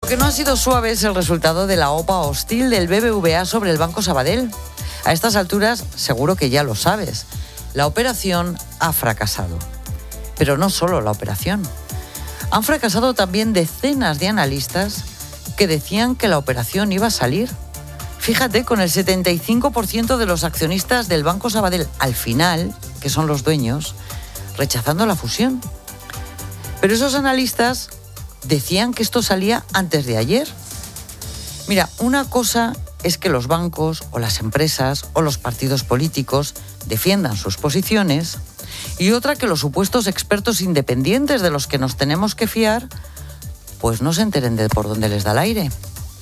Lo que no ha sido suave es el resultado de la OPA hostil del BBVA sobre el Banco Sabadell. A estas alturas, seguro que ya lo sabes, la operación ha fracasado. Pero no solo la operación. Han fracasado también decenas de analistas que decían que la operación iba a salir. Fíjate, con el 75% de los accionistas del Banco Sabadell al final, que son los dueños, rechazando la fusión. Pero esos analistas decían que esto salía antes de ayer. Mira, una cosa es que los bancos o las empresas o los partidos políticos defiendan sus posiciones y otra que los supuestos expertos independientes de los que nos tenemos que fiar pues no se enteren de por dónde les da el aire.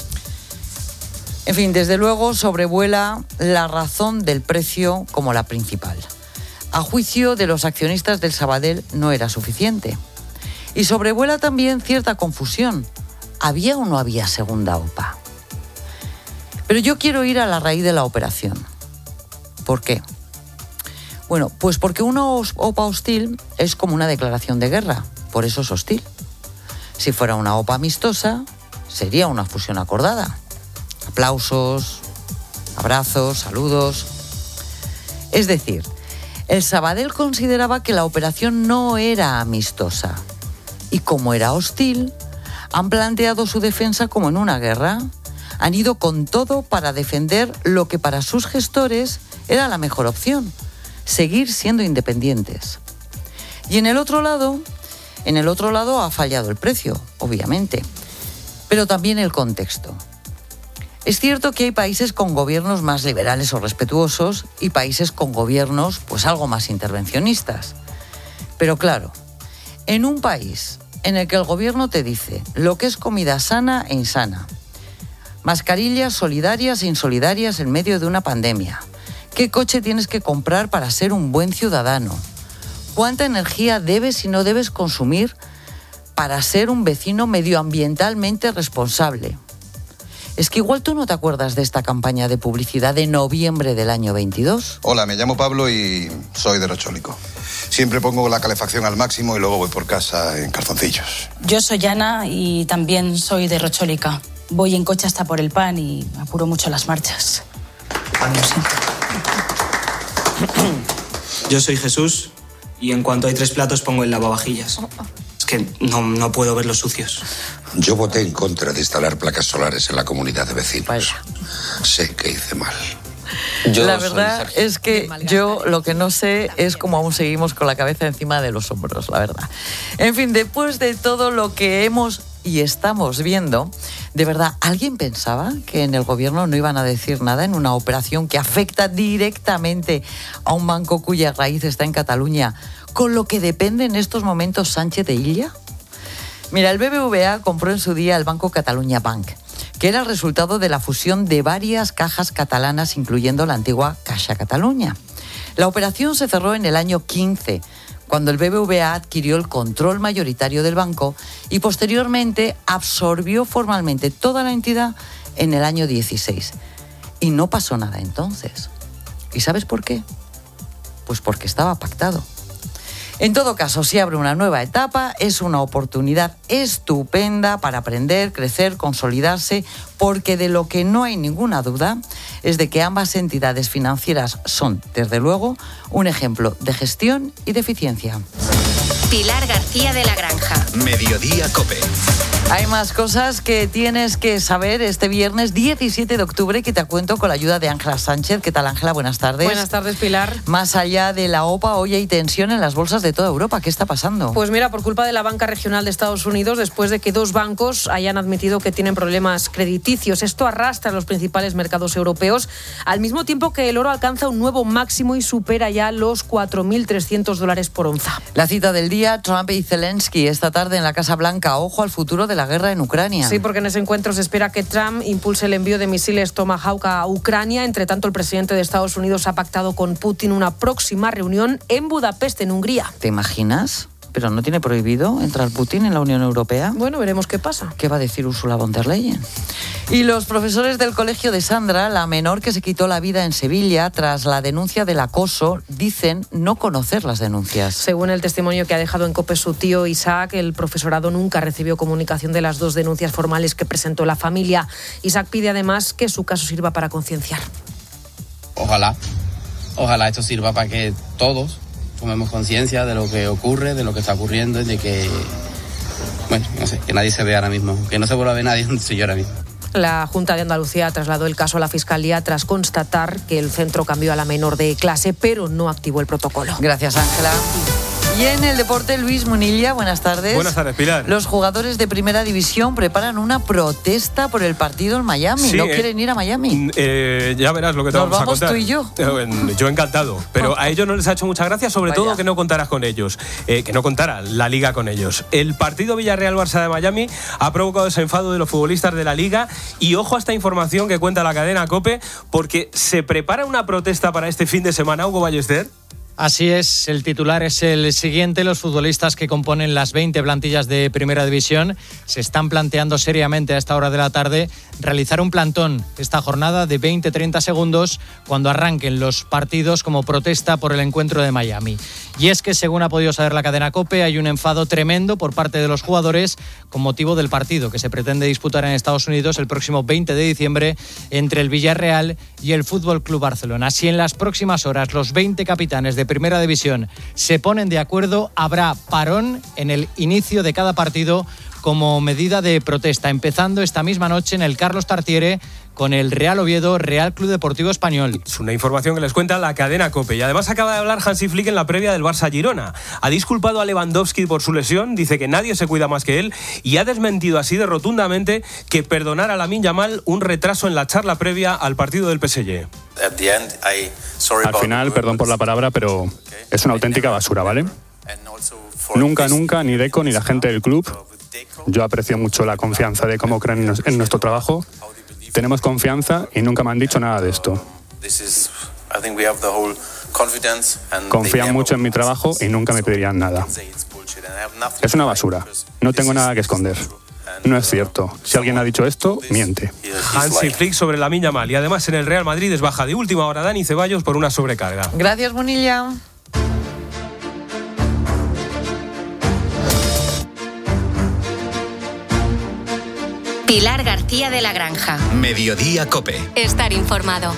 En fin, desde luego sobrevuela la razón del precio como la principal. A juicio de los accionistas del Sabadell no era suficiente. Y sobrevuela también cierta confusión. ¿Había o no había segunda OPA? Pero yo quiero ir a la raíz de la operación. ¿Por qué? Bueno, pues porque una OPA hostil es como una declaración de guerra, por eso es hostil. Si fuera una OPA amistosa, sería una fusión acordada. Aplausos, abrazos, saludos. Es decir, el Sabadell consideraba que la operación no era amistosa. Y como era hostil, han planteado su defensa como en una guerra. Han ido con todo para defender lo que para sus gestores era la mejor opción, seguir siendo independientes. Y en el otro lado ha fallado el precio, obviamente, pero también el contexto. Es cierto que hay países con gobiernos más liberales o respetuosos y países con gobiernos pues algo más intervencionistas. Pero claro, en un país en el que el gobierno te dice lo que es comida sana e insana, mascarillas solidarias e insolidarias en medio de una pandemia, qué coche tienes que comprar para ser un buen ciudadano, cuánta energía debes y no debes consumir para ser un vecino medioambientalmente responsable. Es que igual tú no te acuerdas de esta campaña de publicidad de noviembre del año 22. Hola, me llamo Pablo y soy de Rochólico. Siempre pongo la calefacción al máximo y luego voy por casa en calzoncillos. Yo soy Ana y también soy de Rochólica. Voy en coche hasta por el pan y apuro mucho las marchas. Lo siento. Yo soy Jesús y en cuanto hay 3 platos pongo el lavavajillas. Es que no puedo ver los sucios. Yo voté en contra de instalar placas solares en la comunidad de vecinos. Vaya. Sé que hice mal. La verdad es que yo lo que no sé es cómo aún seguimos con la cabeza encima de los hombros, la verdad. En fin, después de todo lo que hemos y estamos viendo, de verdad, ¿alguien pensaba que en el gobierno no iban a decir nada en una operación que afecta directamente a un banco cuya raíz está en Cataluña, con lo que depende en estos momentos Sánchez de Illa? Mira, el BBVA compró en su día el Banco Catalunya Bank, que era el resultado de la fusión de varias cajas catalanas, incluyendo la antigua Caixa Catalunya. La operación se cerró en el año 15, cuando el BBVA adquirió el control mayoritario del banco y posteriormente absorbió formalmente toda la entidad en el año 16. Y no pasó nada entonces. ¿Y sabes por qué? Pues porque estaba pactado. En todo caso, se abre una nueva etapa, es una oportunidad estupenda para aprender, crecer, consolidarse, porque de lo que no hay ninguna duda es de que ambas entidades financieras son, desde luego, un ejemplo de gestión y de eficiencia. Pilar García de la Granja. Mediodía COPE. Hay más cosas que tienes que saber este viernes 17 de octubre que te cuento con la ayuda de Ángela Sánchez. ¿Qué tal, Ángela? Buenas tardes. Buenas tardes, Pilar. Más allá de la OPA, hoy hay tensión en las bolsas de toda Europa. ¿Qué está pasando? Pues mira, por culpa de la banca regional de Estados Unidos, después de que 2 bancos hayan admitido que tienen problemas crediticios. Esto arrastra a los principales mercados europeos, al mismo tiempo que el oro alcanza un nuevo máximo y supera ya los $4.300 por onza. La cita del día, Trump y Zelensky esta tarde en la Casa Blanca. Ojo al futuro de la guerra en Ucrania. Sí, porque en ese encuentro se espera que Trump impulse el envío de misiles Tomahawk a Ucrania. Entre tanto, el presidente de Estados Unidos ha pactado con Putin una próxima reunión en Budapest, en Hungría. ¿Te imaginas? pero ¿no tiene prohibido entrar Putin en la Unión Europea? Bueno, veremos qué pasa. ¿Qué va a decir Ursula von der Leyen? Y los profesores del colegio de Sandra, la menor que se quitó la vida en Sevilla tras la denuncia del acoso, dicen no conocer las denuncias. Según el testimonio que ha dejado en COPE su tío Isaac, el profesorado nunca recibió comunicación de las 2 denuncias formales que presentó la familia. Isaac pide además que su caso sirva para concienciar. Ojalá esto sirva para que todos tomemos conciencia de lo que ocurre, de lo que está ocurriendo y de que, que nadie se vea ahora mismo, que no se vuelva a ver nadie donde estoy yo ahora mismo. La Junta de Andalucía trasladó el caso a la Fiscalía tras constatar que el centro cambió a la menor de clase, pero no activó el protocolo. Gracias, Ángela. Y en el deporte, Luis Munilla, buenas tardes. Buenas tardes, Pilar. Los jugadores de Primera División preparan una protesta por el partido en Miami. ¿No quieren ir a Miami? Ya verás lo que te vamos a contar. Tú y yo. Yo encantado. Pero a ellos no les ha hecho mucha gracia, sobre todo que no contaras con ellos. Que no contara la Liga con ellos. El partido Villarreal-Barça de Miami ha provocado ese enfado de los futbolistas de la Liga. Y ojo a esta información que cuenta la cadena COPE, porque se prepara una protesta para este fin de semana, Hugo Ballester. Así es, el titular es el siguiente. Los futbolistas que componen las 20 plantillas de Primera División se están planteando seriamente a esta hora de la tarde realizar un plantón esta jornada de 20-30 segundos cuando arranquen los partidos como protesta por el encuentro de Miami. Y es que, según ha podido saber la cadena COPE, hay un enfado tremendo por parte de los jugadores con motivo del partido que se pretende disputar en Estados Unidos el próximo 20 de diciembre entre el Villarreal y el Fútbol Club Barcelona. Si en las próximas horas los 20 capitanes de Primera División se ponen de acuerdo, habrá parón en el inicio de cada partido como medida de protesta, empezando esta misma noche en el Carlos Tartiere con el Real Oviedo, Real Club Deportivo Español. Es una información que les cuenta la cadena COPE. Y además acaba de hablar Hansi Flick en la previa del Barça-Girona. Ha disculpado a Lewandowski por su lesión, dice que nadie se cuida más que él y ha desmentido así de rotundamente que perdonara a Lamine Yamal un retraso en la charla previa al partido del PSG. Al final, perdón por la palabra, pero es una auténtica basura, ¿vale? Nunca, ni Deco ni la gente del club. Yo aprecio mucho la confianza de cómo creen en nuestro trabajo. Tenemos confianza y nunca me han dicho nada de esto. Confían mucho en mi trabajo y nunca me pedirían nada. Es una basura. No tengo nada que esconder. No es cierto. Si alguien ha dicho esto, miente. Hansi Flick sobre Lamine Yamal. Y además en el Real Madrid es baja de última hora Dani Ceballos por una sobrecarga. Gracias, Munilla. Pilar García de la Granja. Mediodía COPE. Estar informado.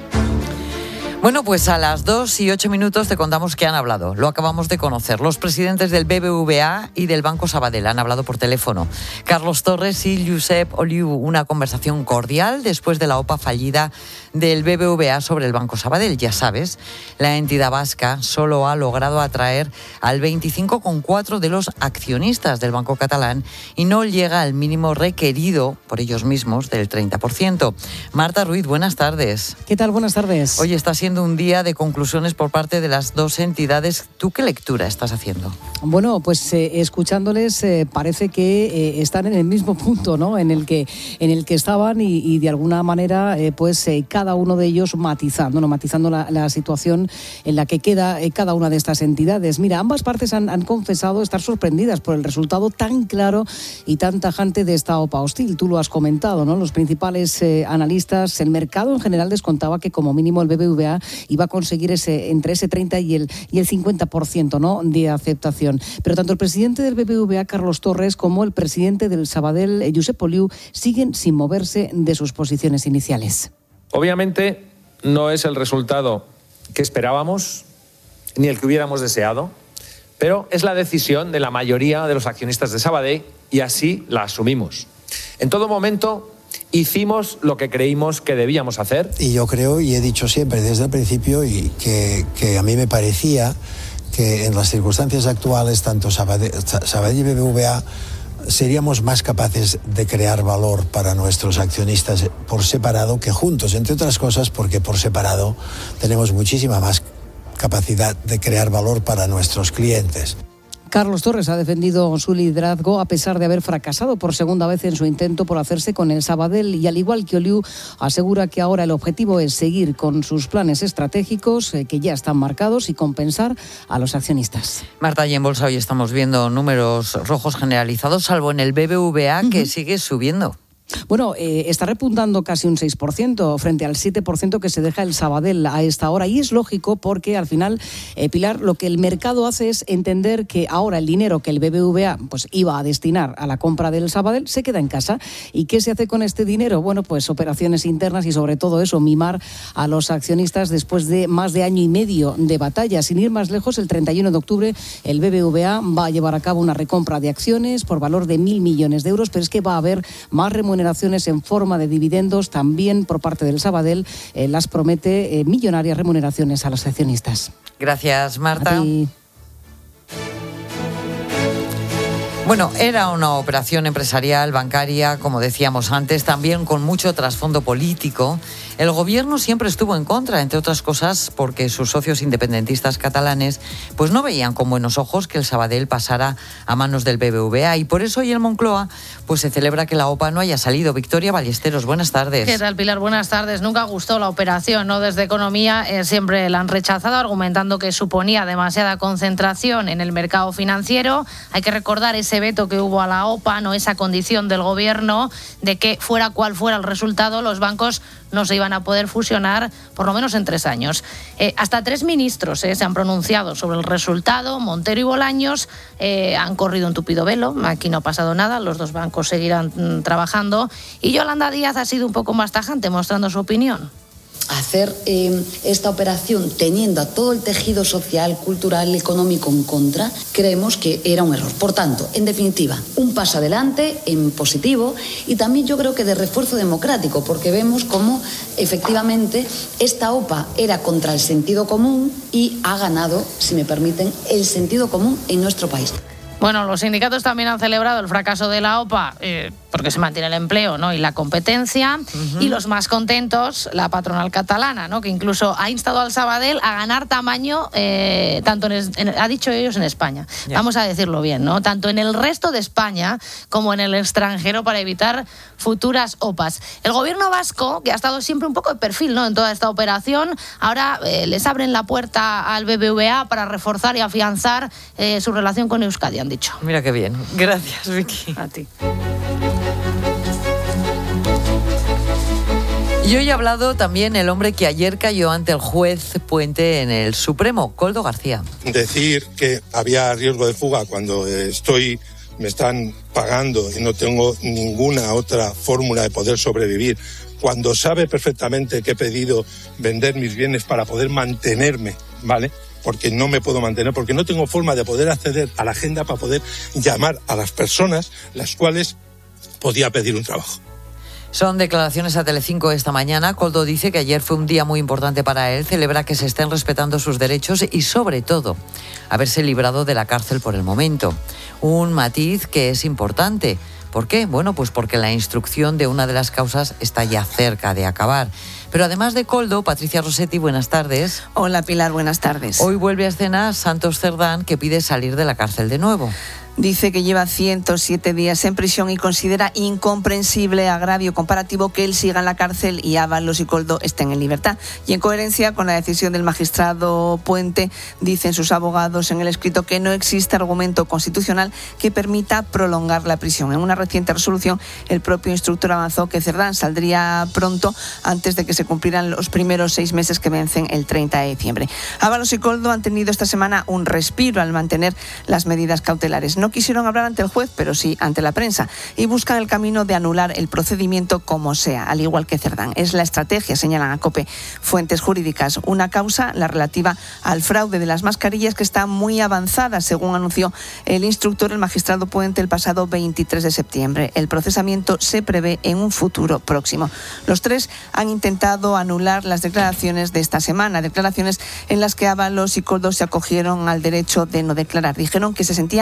Bueno, pues a las 2:08 te contamos que han hablado. Lo acabamos de conocer. Los presidentes del BBVA y del Banco Sabadell han hablado por teléfono. Carlos Torres y Josep Oliu, una conversación cordial después de la OPA fallida del BBVA sobre el Banco Sabadell. Ya sabes, la entidad vasca solo ha logrado atraer al 25,4% de los accionistas del Banco Catalán y no llega al mínimo requerido por ellos mismos del 30%. Marta Ruiz, buenas tardes. ¿Qué tal? Buenas tardes. Hoy está siendo un día de conclusiones por parte de las dos entidades. ¿Tú qué lectura estás haciendo? Bueno, pues escuchándoles parece que están en el mismo punto, ¿no? en el que estaban y de alguna manera cada uno de ellos matizando la situación en la que queda cada una de estas entidades. Mira, ambas partes han confesado estar sorprendidas por el resultado tan claro y tan tajante de esta OPA hostil. Tú lo has comentado, ¿no? Los principales analistas, el mercado en general descontaba que como mínimo el BBVA iba a conseguir entre ese 30 y el 50%, ¿no?, de aceptación. Pero tanto el presidente del BBVA, Carlos Torres, como el presidente del Sabadell, Josep Oliu, siguen sin moverse de sus posiciones iniciales. Obviamente no es el resultado que esperábamos ni el que hubiéramos deseado, pero es la decisión de la mayoría de los accionistas de Sabadell y así la asumimos. En todo momento hicimos lo que creímos que debíamos hacer. Y yo creo, y he dicho siempre desde el principio, y que a mí me parecía que en las circunstancias actuales, tanto Sabadell y BBVA, seríamos más capaces de crear valor para nuestros accionistas por separado que juntos, entre otras cosas porque por separado tenemos muchísima más capacidad de crear valor para nuestros clientes. Carlos Torres ha defendido su liderazgo a pesar de haber fracasado por segunda vez en su intento por hacerse con el Sabadell, y al igual que Oliu asegura que ahora el objetivo es seguir con sus planes estratégicos que ya están marcados y compensar a los accionistas. Marta, y en bolsa hoy estamos viendo números rojos generalizados, salvo en el BBVA, que sigue subiendo. Bueno, está repuntando casi un 6% frente al 7% que se deja el Sabadell a esta hora. Y es lógico porque al final, Pilar, lo que el mercado hace es entender que ahora el dinero que el BBVA pues iba a destinar a la compra del Sabadell se queda en casa. ¿Y qué se hace con este dinero? Bueno, pues operaciones internas y sobre todo eso, mimar a los accionistas después de más de año y medio de batalla. Sin ir más lejos, el 31 de octubre el BBVA va a llevar a cabo una recompra de acciones por valor de 1.000 millones de euros, pero es que va a haber más remuneraciones en forma de dividendos también por parte del Sabadell. Las promete millonarias remuneraciones a los accionistas. Gracias, Marta. Bueno, era una operación empresarial, bancaria, como decíamos antes, también con mucho trasfondo político. El gobierno siempre estuvo en contra, entre otras cosas, porque sus socios independentistas catalanes pues no veían con buenos ojos que el Sabadell pasara a manos del BBVA, y por eso hoy en Moncloa pues se celebra que la OPA no haya salido. Victoria Ballesteros, buenas tardes. ¿Qué tal, Pilar? Buenas tardes. Nunca gustó la operación, ¿no? Desde Economía siempre la han rechazado, argumentando que suponía demasiada concentración en el mercado financiero. Hay que recordar ese veto que hubo a la OPA, no esa condición del gobierno de que fuera cual fuera el resultado, los bancos no se iban a poder fusionar por lo menos en 3 años. Hasta 3 ministros se han pronunciado sobre el resultado. Montero y Bolaños han corrido un tupido velo. Aquí no ha pasado nada, los 2 bancos seguirán trabajando. Y Yolanda Díaz ha sido un poco más tajante, mostrando su opinión. Hacer esta operación teniendo a todo el tejido social, cultural, económico en contra, creemos que era un error. Por tanto, en definitiva, un paso adelante en positivo, y también yo creo que de refuerzo democrático, porque vemos cómo efectivamente esta OPA era contra el sentido común y ha ganado, si me permiten, el sentido común en nuestro país. Bueno, los sindicatos también han celebrado el fracaso de la OPA porque se mantiene el empleo, ¿no?, y la competencia. Y los más contentos, la patronal catalana, ¿no?, que incluso ha instado al Sabadell a ganar tamaño, tanto ha dicho ellos en España. Yeah. Vamos a decirlo bien, ¿no? Tanto en el resto de España como en el extranjero, para evitar futuras OPAs. El gobierno vasco, que ha estado siempre un poco de perfil, ¿no?, en toda esta operación, ahora les abren la puerta al BBVA para reforzar y afianzar su relación con Euskadi, han dicho. Mira qué bien. Gracias, Vicky. A ti. Y hoy ha hablado también el hombre que ayer cayó ante el juez Puente en el Supremo, Koldo García. Decir que había riesgo de fuga cuando me están pagando y no tengo ninguna otra fórmula de poder sobrevivir, cuando sabe perfectamente que he pedido vender mis bienes para poder mantenerme, ¿vale?, porque no me puedo mantener, porque no tengo forma de poder acceder a la agenda para poder llamar a las personas las cuales podía pedir un trabajo. Son declaraciones a Telecinco esta mañana. Koldo dice que ayer fue un día muy importante para él, celebra que se estén respetando sus derechos y, sobre todo, haberse librado de la cárcel por el momento. Un matiz que es importante. ¿Por qué? Bueno, pues porque la instrucción de una de las causas está ya cerca de acabar. Pero además de Koldo, Patricia Rossetti, buenas tardes. Hola, Pilar, buenas tardes. Hoy vuelve a escena Santos Cerdán, que pide salir de la cárcel de nuevo. Dice que lleva 107 días en prisión y considera incomprensible agravio comparativo que él siga en la cárcel y Ábalos y Koldo estén en libertad. Y en coherencia con la decisión del magistrado Puente, dicen sus abogados en el escrito que no existe argumento constitucional que permita prolongar la prisión. En una reciente resolución, el propio instructor avanzó que Cerdán saldría pronto, antes de que se cumplieran los primeros 6 meses que vencen el 30 de diciembre. Ábalos y Koldo han tenido esta semana un respiro al mantener las medidas cautelares. No quisieron hablar ante el juez, pero sí ante la prensa, y buscan el camino de anular el procedimiento como sea, al igual que Cerdán. Es la estrategia, señalan a COPE fuentes jurídicas. Una causa, la relativa al fraude de las mascarillas, que está muy avanzada, según anunció el instructor, el magistrado Puente, el pasado 23 de septiembre. El procesamiento se prevé en un futuro próximo. Los 3 han intentado anular las declaraciones de esta semana, declaraciones en las que Ábalos y Koldo se acogieron al derecho de no declarar. Dijeron que se sentían indefensos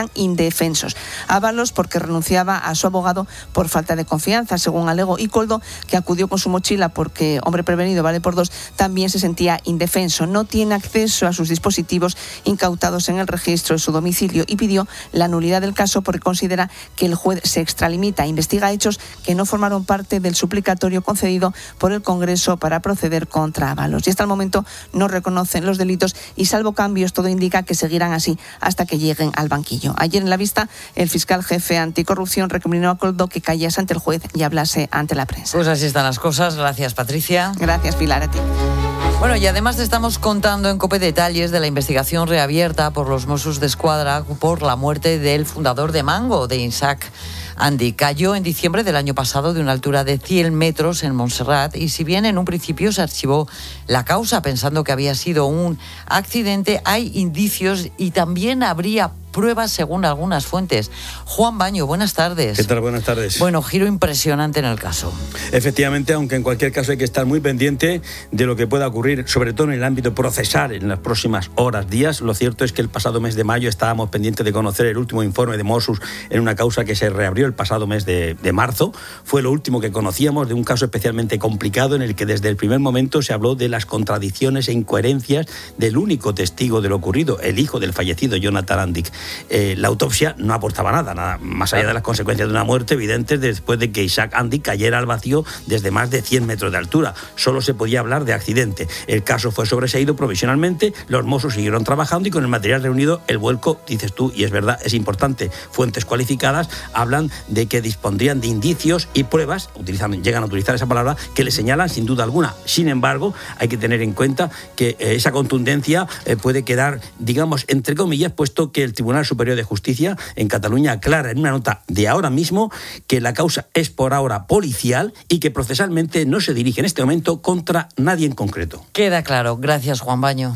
indefensos. Ábalos porque renunciaba a su abogado por falta de confianza, según alegó, y Koldo, que acudió con su mochila porque hombre prevenido vale por dos, también se sentía indefenso. No tiene acceso a sus dispositivos incautados en el registro de su domicilio y pidió la nulidad del caso porque considera que el juez se extralimita, investiga hechos que no formaron parte del suplicatorio concedido por el Congreso para proceder contra Ábalos. Y hasta el momento no reconocen los delitos y, salvo cambios, todo indica que seguirán así hasta que lleguen al banquillo. Ayer en la vista, el fiscal jefe anticorrupción recriminó a Koldo que callase ante el juez y hablase ante la prensa. Pues así están las cosas. Gracias, Patricia. Gracias, Pilar, a ti. Bueno, y además te estamos contando en COPE detalles de la investigación reabierta por los Mossos d'Esquadra por la muerte del fundador de Mango, de Isaac Andy. Cayó en diciembre del año pasado de una altura de 100 metros en Montserrat y si bien en un principio se archivó la causa pensando que había sido un accidente, hay indicios y también habría pruebas según algunas fuentes. Juan Baño, buenas tardes. ¿Qué tal? Buenas tardes. Bueno, giro impresionante en el caso. Efectivamente, aunque en cualquier caso hay que estar muy pendiente de lo que pueda ocurrir, sobre todo en el ámbito procesal en las próximas horas, días. Lo cierto es que el pasado mes de mayo estábamos pendientes de conocer el último informe de Mossos en una causa que se reabrió el pasado mes de marzo. Fue lo último que conocíamos de un caso especialmente complicado en el que desde el primer momento se habló de las contradicciones e incoherencias del único testigo de lo ocurrido, el hijo del fallecido Jonathan Andy. La autopsia no aportaba nada más allá de las consecuencias de una muerte evidentes después de que Isaac Andy cayera al vacío desde más de 100 metros de altura. Solo se podía hablar de accidente. El caso fue sobreseído provisionalmente, los Mossos siguieron trabajando y con el material reunido el vuelco, dices tú, y es verdad, es importante. Fuentes cualificadas hablan de que dispondrían de indicios y pruebas, llegan a utilizar esa palabra, que le señalan sin duda alguna. Sin embargo, hay que tener en cuenta que esa contundencia puede quedar, digamos, entre comillas, puesto que el Tribunal Superior de Justicia en Cataluña aclara en una nota de ahora mismo que la causa es por ahora policial y que procesalmente no se dirige en este momento contra nadie en concreto. Queda claro. Gracias, Juan Baño.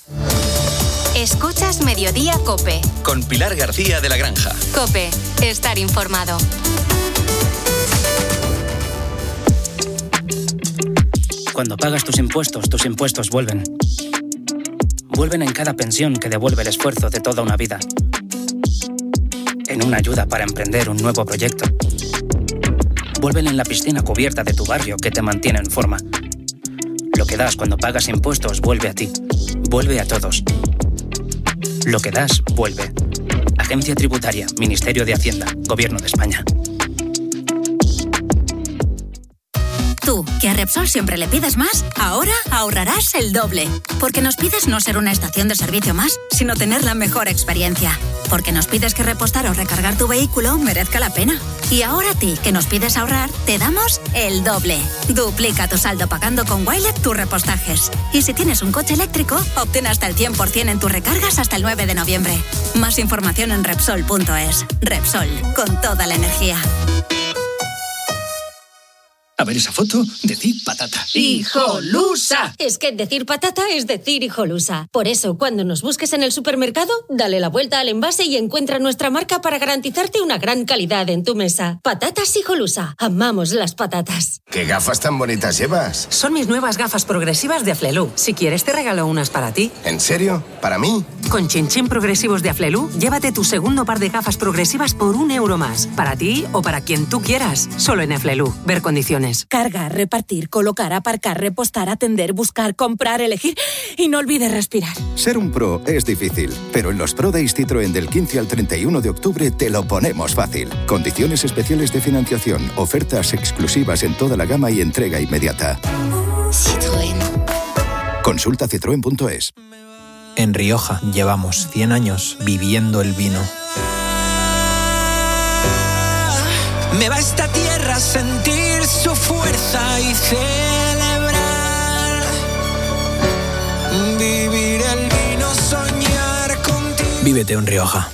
Escuchas Mediodía COPE. Con Pilar García de la Granja. COPE. Estar informado. Cuando pagas tus impuestos vuelven. Vuelven en cada pensión que devuelve el esfuerzo de toda una vida. En una ayuda para emprender un nuevo proyecto. Vuelven en la piscina cubierta de tu barrio que te mantiene en forma. Lo que das cuando pagas impuestos vuelve a ti. Vuelve a todos. Lo que das vuelve. Agencia Tributaria, Ministerio de Hacienda, Gobierno de España. Tú, que a Repsol siempre le pides más, ahora ahorrarás el doble. Porque nos pides no ser una estación de servicio más, sino tener la mejor experiencia. Porque nos pides que repostar o recargar tu vehículo merezca la pena. Y ahora a ti, que nos pides ahorrar, te damos el doble. Duplica tu saldo pagando con Wilet tus repostajes. Y si tienes un coche eléctrico, obtén hasta el 100% en tus recargas hasta el 9 de noviembre. Más información en Repsol.es. Repsol, con toda la energía. A ver esa foto, decid patata. ¡Hijolusa! Es que decir patata es decir hijolusa. Por eso, cuando nos busques en el supermercado, dale la vuelta al envase y encuentra nuestra marca para garantizarte una gran calidad en tu mesa. Patatas Hijolusa. Amamos las patatas. ¿Qué gafas tan bonitas llevas? Son mis nuevas gafas progresivas de Aflelu. Si quieres, te regalo unas para ti. ¿En serio? ¿Para mí? Con Chin progresivos de Aflelu, llévate tu segundo par de gafas progresivas por €1 más. Para ti o para quien tú quieras. Solo en Aflelu. Ver condiciones. Cargar, repartir, colocar, aparcar, repostar, atender, buscar, comprar, elegir y no olvides respirar. Ser un pro es difícil, pero en los Pro Days Citroën del 15 al 31 de octubre te lo ponemos fácil. Condiciones especiales de financiación, ofertas exclusivas en toda la gama y entrega inmediata. Citroën. Consulta citroen.es. En Rioja llevamos 100 años viviendo el vino. Me va esta tierra a sentir su fuerza y celebrar. Vivir el vino, soñar contigo. Vívete en Rioja.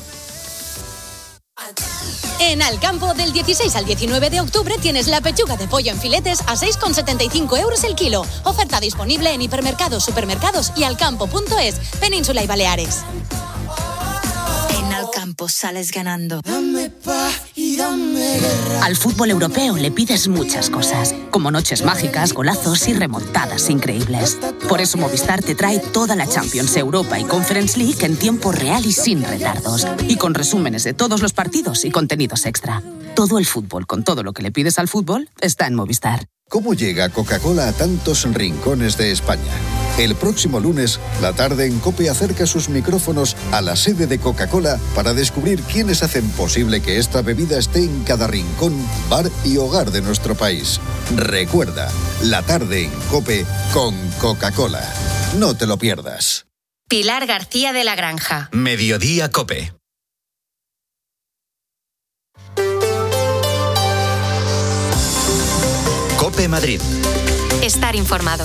En Alcampo, del 16 al 19 de octubre tienes la pechuga de pollo en filetes a 6,75 € el kilo. Oferta disponible en hipermercados, supermercados y alcampo.es, Península y Baleares. En Alcampo sales ganando. Dame paz y dame guerra. Al fútbol europeo le pides muchas cosas, como noches mágicas, golazos y remontadas increíbles. Por eso Movistar te trae toda la Champions, Europa y Conference League en tiempo real y sin retardos. Y con resúmenes de todos los partidos y contenidos extra. Todo el fútbol, con todo lo que le pides al fútbol, está en Movistar. ¿Cómo llega Coca-Cola a tantos rincones de España? El próximo lunes, La Tarde en COPE acerca sus micrófonos a la sede de Coca-Cola para descubrir quiénes hacen posible que esta bebida esté en cada rincón, bar y hogar de nuestro país. Recuerda, La Tarde en COPE con Coca-Cola. No te lo pierdas. Pilar García de la Granja. Mediodía COPE. COPE Madrid. Estar informado.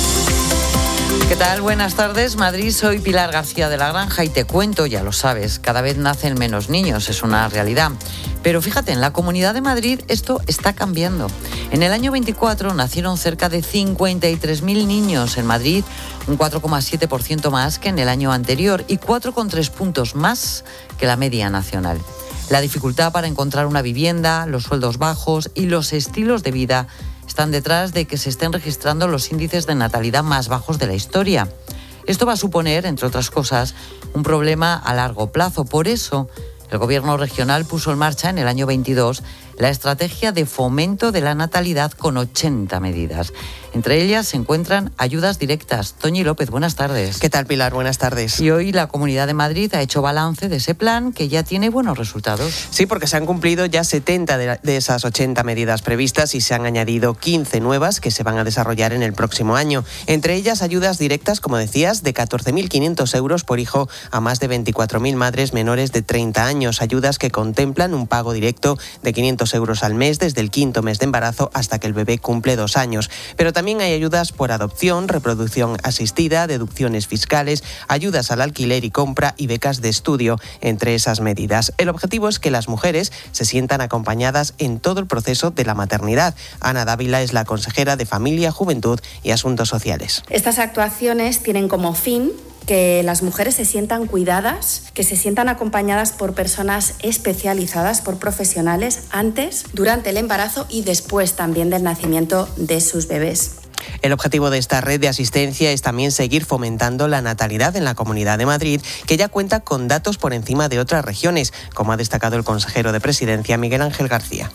¿Qué tal? Buenas tardes, Madrid. Soy Pilar García de la Granja y te cuento, ya lo sabes, cada vez nacen menos niños, es una realidad. Pero fíjate, en la Comunidad de Madrid esto está cambiando. En el año 24 nacieron cerca de 53.000 niños en Madrid, un 4,7% más que en el año anterior y 4,3 puntos más que la media nacional. La dificultad para encontrar una vivienda, los sueldos bajos y los estilos de vida están detrás de que se estén registrando los índices de natalidad más bajos de la historia. Esto va a suponer, entre otras cosas, un problema a largo plazo. Por eso, el Gobierno regional puso en marcha en el año 22 la estrategia de fomento de la natalidad con 80 medidas. Entre ellas se encuentran ayudas directas. Toñi López, buenas tardes. ¿Qué tal, Pilar? Buenas tardes. Y hoy la Comunidad de Madrid ha hecho balance de ese plan que ya tiene buenos resultados. Sí, porque se han cumplido ya 70 de esas 80 medidas previstas y se han añadido 15 nuevas que se van a desarrollar en el próximo año. Entre ellas ayudas directas, como decías, de 14.500 euros por hijo a más de 24.000 madres menores de 30 años. Ayudas que contemplan un pago directo de 500 euros al mes desde el 5º mes de embarazo hasta que el bebé cumple 2 años. Pero también hay ayudas por adopción, reproducción asistida, deducciones fiscales, ayudas al alquiler y compra y becas de estudio, entre esas medidas. El objetivo es que las mujeres se sientan acompañadas en todo el proceso de la maternidad. Ana Dávila es la consejera de Familia, Juventud y Asuntos Sociales. Estas actuaciones tienen como fin que las mujeres se sientan cuidadas, que se sientan acompañadas por personas especializadas, por profesionales, antes, durante el embarazo y después también del nacimiento de sus bebés. El objetivo de esta red de asistencia es también seguir fomentando la natalidad en la Comunidad de Madrid, que ya cuenta con datos por encima de otras regiones, como ha destacado el consejero de Presidencia, Miguel Ángel García.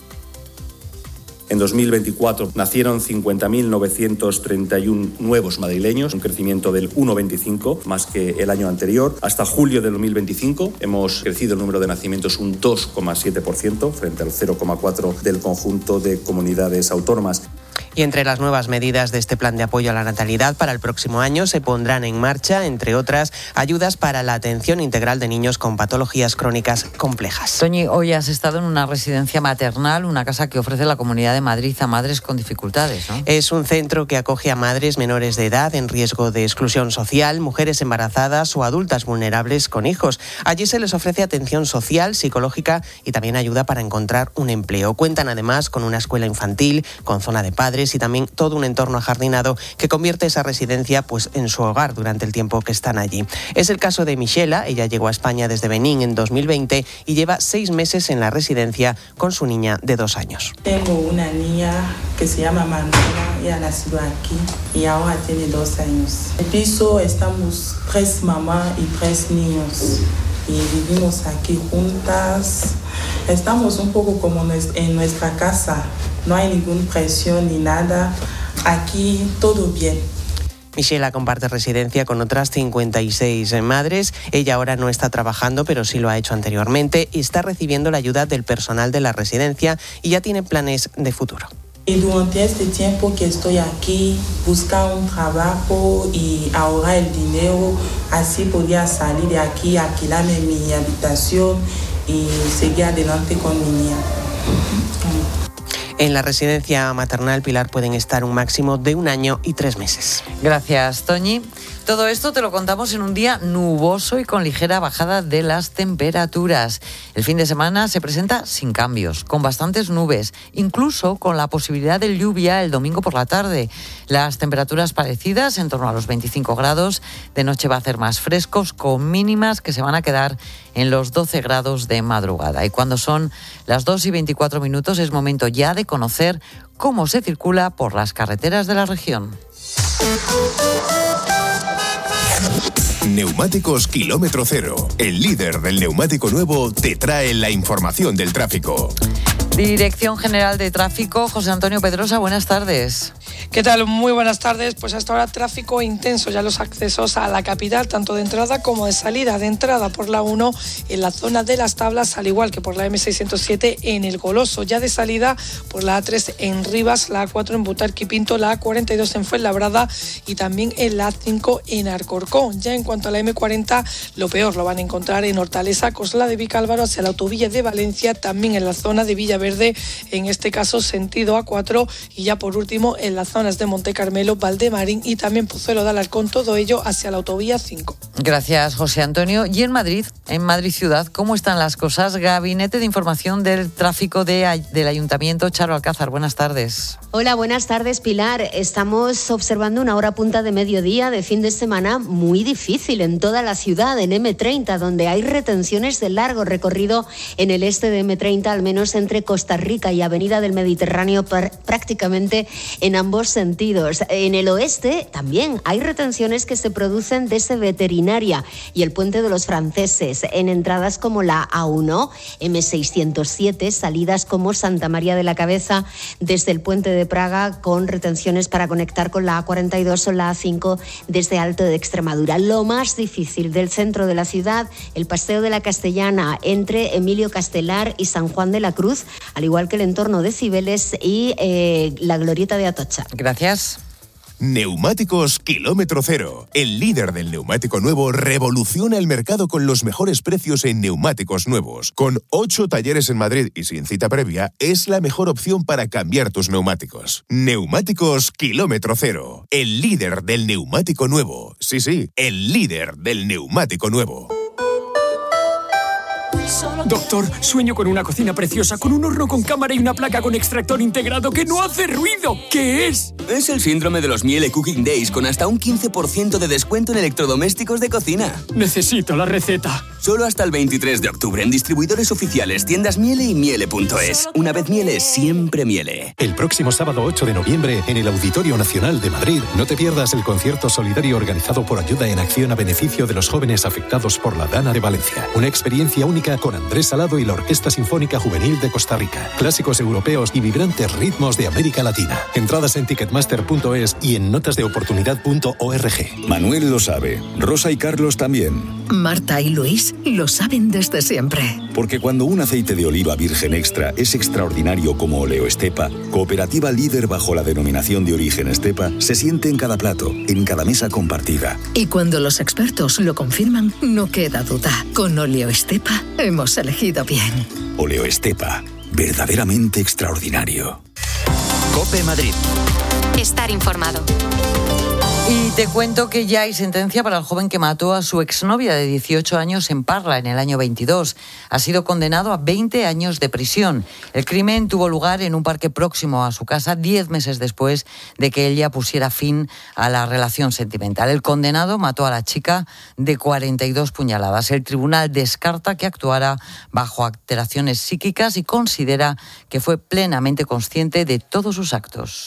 En 2024 nacieron 50.931 nuevos madrileños, un crecimiento del 1,25 más que el año anterior. Hasta julio de 2025 hemos crecido el número de nacimientos un 2,7% frente al 0,4% del conjunto de comunidades autónomas. Y entre las nuevas medidas de este plan de apoyo a la natalidad para el próximo año se pondrán en marcha, entre otras, ayudas para la atención integral de niños con patologías crónicas complejas. Toñi, hoy has estado en una residencia maternal, una casa que ofrece la Comunidad de Madrid a madres con dificultades, ¿no? Es un centro que acoge a madres menores de edad en riesgo de exclusión social, mujeres embarazadas o adultas vulnerables con hijos. Allí se les ofrece atención social, psicológica y también ayuda para encontrar un empleo. Cuentan además con una escuela infantil, con zona de padres y también todo un entorno ajardinado que convierte esa residencia en su hogar durante el tiempo que están allí. Es el caso de Michela. Ella llegó a España desde Benín en 2020 y lleva 6 meses en la residencia con su niña de 2 años. Tengo una niña que se llama Manuela, ella nació aquí y ahora tiene 2 años. En el piso estamos 3 mamás y 3 niños y vivimos aquí juntas. Estamos un poco como en nuestra casa. No hay ninguna presión ni nada. Aquí todo bien. Michela comparte residencia con otras 56 madres. Ella ahora no está trabajando, pero sí lo ha hecho anteriormente y está recibiendo la ayuda del personal de la residencia y ya tiene planes de futuro. Y durante este tiempo que estoy aquí, buscar un trabajo y ahorrar el dinero, así podría salir de aquí, alquilarme mi habitación y seguir adelante con mi niña. En la residencia maternal Pilar pueden estar un máximo de 1 año y 3 meses. Gracias, Toñi. Todo esto te lo contamos en un día nuboso y con ligera bajada de las temperaturas. El fin de semana se presenta sin cambios, con bastantes nubes, incluso con la posibilidad de lluvia el domingo por la tarde. Las temperaturas parecidas, en torno a los 25 grados. De noche va a hacer más frescos, con mínimas que se van a quedar en los 12 grados de madrugada. Y cuando son las 2:24 es momento ya de conocer cómo se circula por las carreteras de la región. Neumáticos Kilómetro Cero, el líder del neumático nuevo, te trae la información del tráfico. Dirección General de Tráfico, José Antonio Pedrosa, buenas tardes. ¿Qué tal? Muy buenas tardes. Pues hasta ahora tráfico intenso ya los accesos a la capital, tanto de entrada como de salida. De entrada por la 1 en la zona de Las Tablas, al igual que por la M607 en El Goloso. Ya de salida por la A3 en Rivas, la A4 en Butarque y Pinto, la A42 en Fuenlabrada y también en la A5 en Alcorcón. Ya en cuanto a la M40, lo peor lo van a encontrar en Hortaleza, Coslada de Vicálvaro hacia la autovía de Valencia, también en la zona de Villaverde, en este caso sentido A4, y ya por último en las zonas de Montecarmelo, Valdemarín y también Pozuelo de Alarcón, todo ello hacia la autovía 5. Gracias, José Antonio. Y en Madrid ciudad, ¿cómo están las cosas? Gabinete de Información del Tráfico del Ayuntamiento, Charo Alcázar, buenas tardes. Hola, buenas tardes, Pilar. Estamos observando una hora punta de mediodía de fin de semana muy difícil en toda la ciudad, en M30, donde hay retenciones de largo recorrido en el este de M30, al menos entre Costa Rica y Avenida del Mediterráneo, prácticamente en ambos sentidos. En el oeste también hay retenciones que se producen desde Veterinaria y el Puente de los Franceses, en entradas como la A1, M607, salidas como Santa María de la Cabeza desde el Puente de Praga, con retenciones para conectar con la A42 o la A5 desde Alto de Extremadura. Lo más difícil del centro de la ciudad, el Paseo de la Castellana entre Emilio Castelar y San Juan de la Cruz, al igual que el entorno de Cibeles y la Glorieta de Atocha. Gracias. Neumáticos Kilómetro Cero, el líder del neumático nuevo, revoluciona el mercado con los mejores precios en neumáticos nuevos. Con 8 talleres en Madrid y sin cita previa, es la mejor opción para cambiar tus neumáticos. Neumáticos Kilómetro Cero, el líder del neumático nuevo. Sí, el líder del neumático nuevo. Doctor, sueño con una cocina preciosa, con un horno con cámara y una placa con extractor integrado que no hace ruido. ¿Qué es? Es el síndrome de los Miele Cooking Days, con hasta un 15% de descuento en electrodomésticos de cocina. Necesito la receta. Solo hasta el 23 de octubre en distribuidores oficiales, tiendas Miele y Miele.es. Una vez Miele, siempre Miele. El próximo sábado 8 de noviembre, en el Auditorio Nacional de Madrid, no te pierdas el concierto solidario organizado por Ayuda en Acción a beneficio de los jóvenes afectados por la Dana de Valencia. Una experiencia única con Andrés Salado y la Orquesta Sinfónica Juvenil de Costa Rica. Clásicos europeos y vibrantes ritmos de América Latina. Entradas en ticketmaster.es y en notasdeoportunidad.org. Manuel lo sabe. Rosa y Carlos también. Marta y Luis lo saben desde siempre. Porque cuando un aceite de oliva virgen extra es extraordinario como Oleoestepa, cooperativa líder bajo la denominación de origen Estepa, se siente en cada plato, en cada mesa compartida. Y cuando los expertos lo confirman, no queda duda. Con Oleoestepa hemos elegido bien. Oleoestepa, verdaderamente extraordinario. COPE Madrid. Estar informado. Y te cuento que ya hay sentencia para el joven que mató a su exnovia de 18 años en Parla en el año 22. Ha sido condenado a 20 años de prisión. El crimen tuvo lugar en un parque próximo a su casa 10 meses después de que ella pusiera fin a la relación sentimental. El condenado mató a la chica de 42 puñaladas. El tribunal descarta que actuara bajo alteraciones psíquicas y considera que fue plenamente consciente de todos sus actos.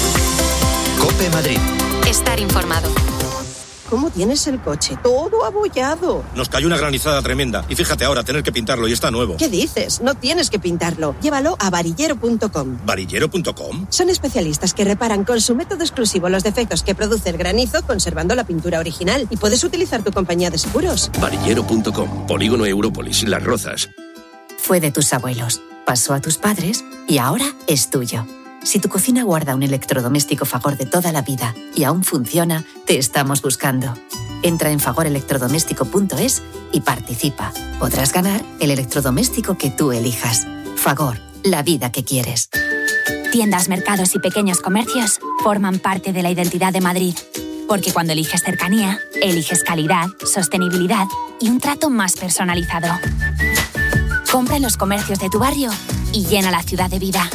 COPE Madrid. Estar informado. ¿Cómo tienes el coche? Todo abollado. Nos cayó una granizada tremenda. Y fíjate ahora, tener que pintarlo y está nuevo. ¿Qué dices? No tienes que pintarlo. Llévalo a varillero.com. ¿Varillero.com? Son especialistas que reparan con su método exclusivo los defectos que produce el granizo, conservando la pintura original. Y puedes utilizar tu compañía de seguros. Varillero.com. Polígono Európolis, Las Rozas. Fue de tus abuelos, pasó a tus padres y ahora es tuyo. Si tu cocina guarda un electrodoméstico Fagor de toda la vida y aún funciona, te estamos buscando. Entra en fagorelectrodoméstico.es y participa. Podrás ganar el electrodoméstico que tú elijas. Fagor, la vida que quieres. Tiendas, mercados y pequeños comercios forman parte de la identidad de Madrid. Porque cuando eliges cercanía, eliges calidad, sostenibilidad y un trato más personalizado. Compra en los comercios de tu barrio y llena la ciudad de vida.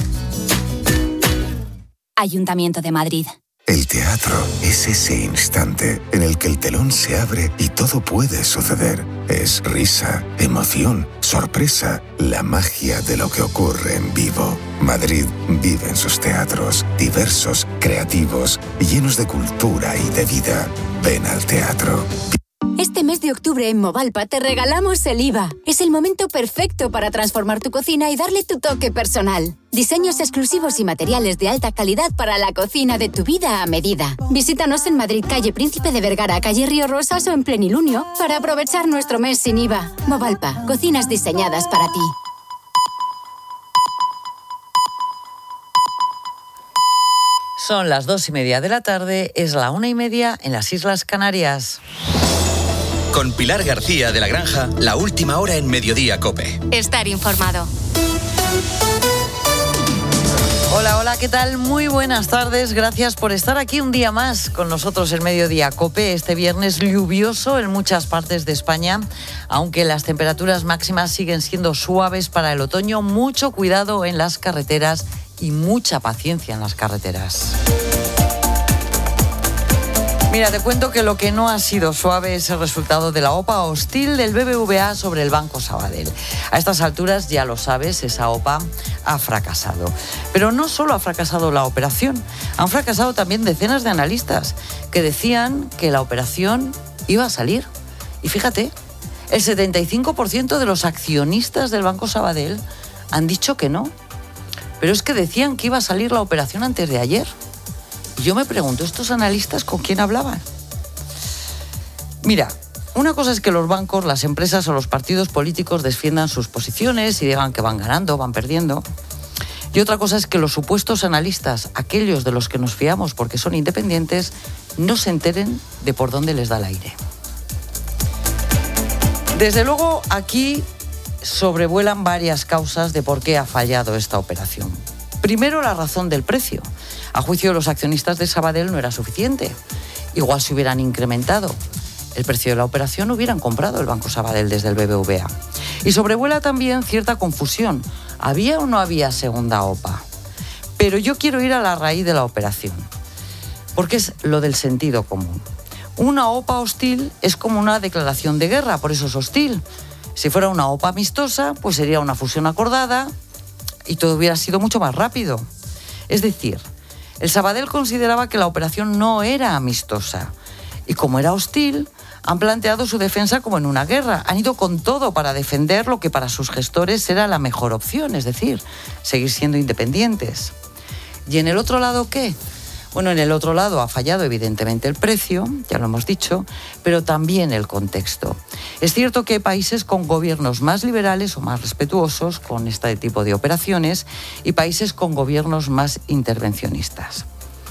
Ayuntamiento de Madrid. El teatro es ese instante en el que el telón se abre y todo puede suceder. Es risa, emoción, sorpresa, la magia de lo que ocurre en vivo. Madrid vive en sus teatros, diversos, creativos, llenos de cultura y de vida. Ven al teatro. Este mes de octubre en Movalpa te regalamos el IVA. Es el momento perfecto para transformar tu cocina y darle tu toque personal. Diseños exclusivos y materiales de alta calidad para la cocina de tu vida a medida. Visítanos en Madrid, calle Príncipe de Vergara, calle Río Rosas o en Plenilunio para aprovechar nuestro mes sin IVA. Movalpa, cocinas diseñadas para ti. Son las 2:30 de la tarde, es la 1:30 en las Islas Canarias. Con Pilar García de la Granja, la última hora en Mediodía COPE. Estar informado. Hola, ¿qué tal? Muy buenas tardes. Gracias por estar aquí un día más con nosotros en Mediodía COPE. Este viernes lluvioso en muchas partes de España, aunque las temperaturas máximas siguen siendo suaves para el otoño. Mucho cuidado en las carreteras y mucha paciencia en las carreteras. Mira, te cuento que lo que no ha sido suave es el resultado de la OPA hostil del BBVA sobre el Banco Sabadell. A estas alturas, ya lo sabes, esa OPA ha fracasado. Pero no solo ha fracasado la operación, han fracasado también decenas de analistas que decían que la operación iba a salir. Y fíjate, el 75% de los accionistas del Banco Sabadell han dicho que no. Pero es que decían que iba a salir la operación antes de ayer. Yo me pregunto, ¿estos analistas con quién hablaban? Mira, una cosa es que los bancos, las empresas o los partidos políticos defiendan sus posiciones y digan que van ganando, van perdiendo. Y otra cosa es que los supuestos analistas, aquellos de los que nos fiamos porque son independientes, no se enteren de por dónde les da el aire. Desde luego, aquí sobrevuelan varias causas de por qué ha fallado esta operación. Primero, la razón del precio. A juicio de los accionistas de Sabadell no era suficiente. Igual si hubieran incrementado el precio de la operación, hubieran comprado el Banco Sabadell desde el BBVA. Y sobrevuela también cierta confusión. ¿Había o no había segunda OPA? Pero yo quiero ir a la raíz de la operación, porque es lo del sentido común. Una OPA hostil es como una declaración de guerra, por eso es hostil. Si fuera una OPA amistosa, pues sería una fusión acordada y todo hubiera sido mucho más rápido. Es decir, el Sabadell consideraba que la operación no era amistosa y como era hostil, han planteado su defensa como en una guerra. Han ido con todo para defender lo que para sus gestores era la mejor opción, es decir, seguir siendo independientes. ¿Y en el otro lado qué? Bueno, en el otro lado ha fallado evidentemente el precio, ya lo hemos dicho, pero también el contexto. Es cierto que hay países con gobiernos más liberales o más respetuosos con este tipo de operaciones y países con gobiernos más intervencionistas.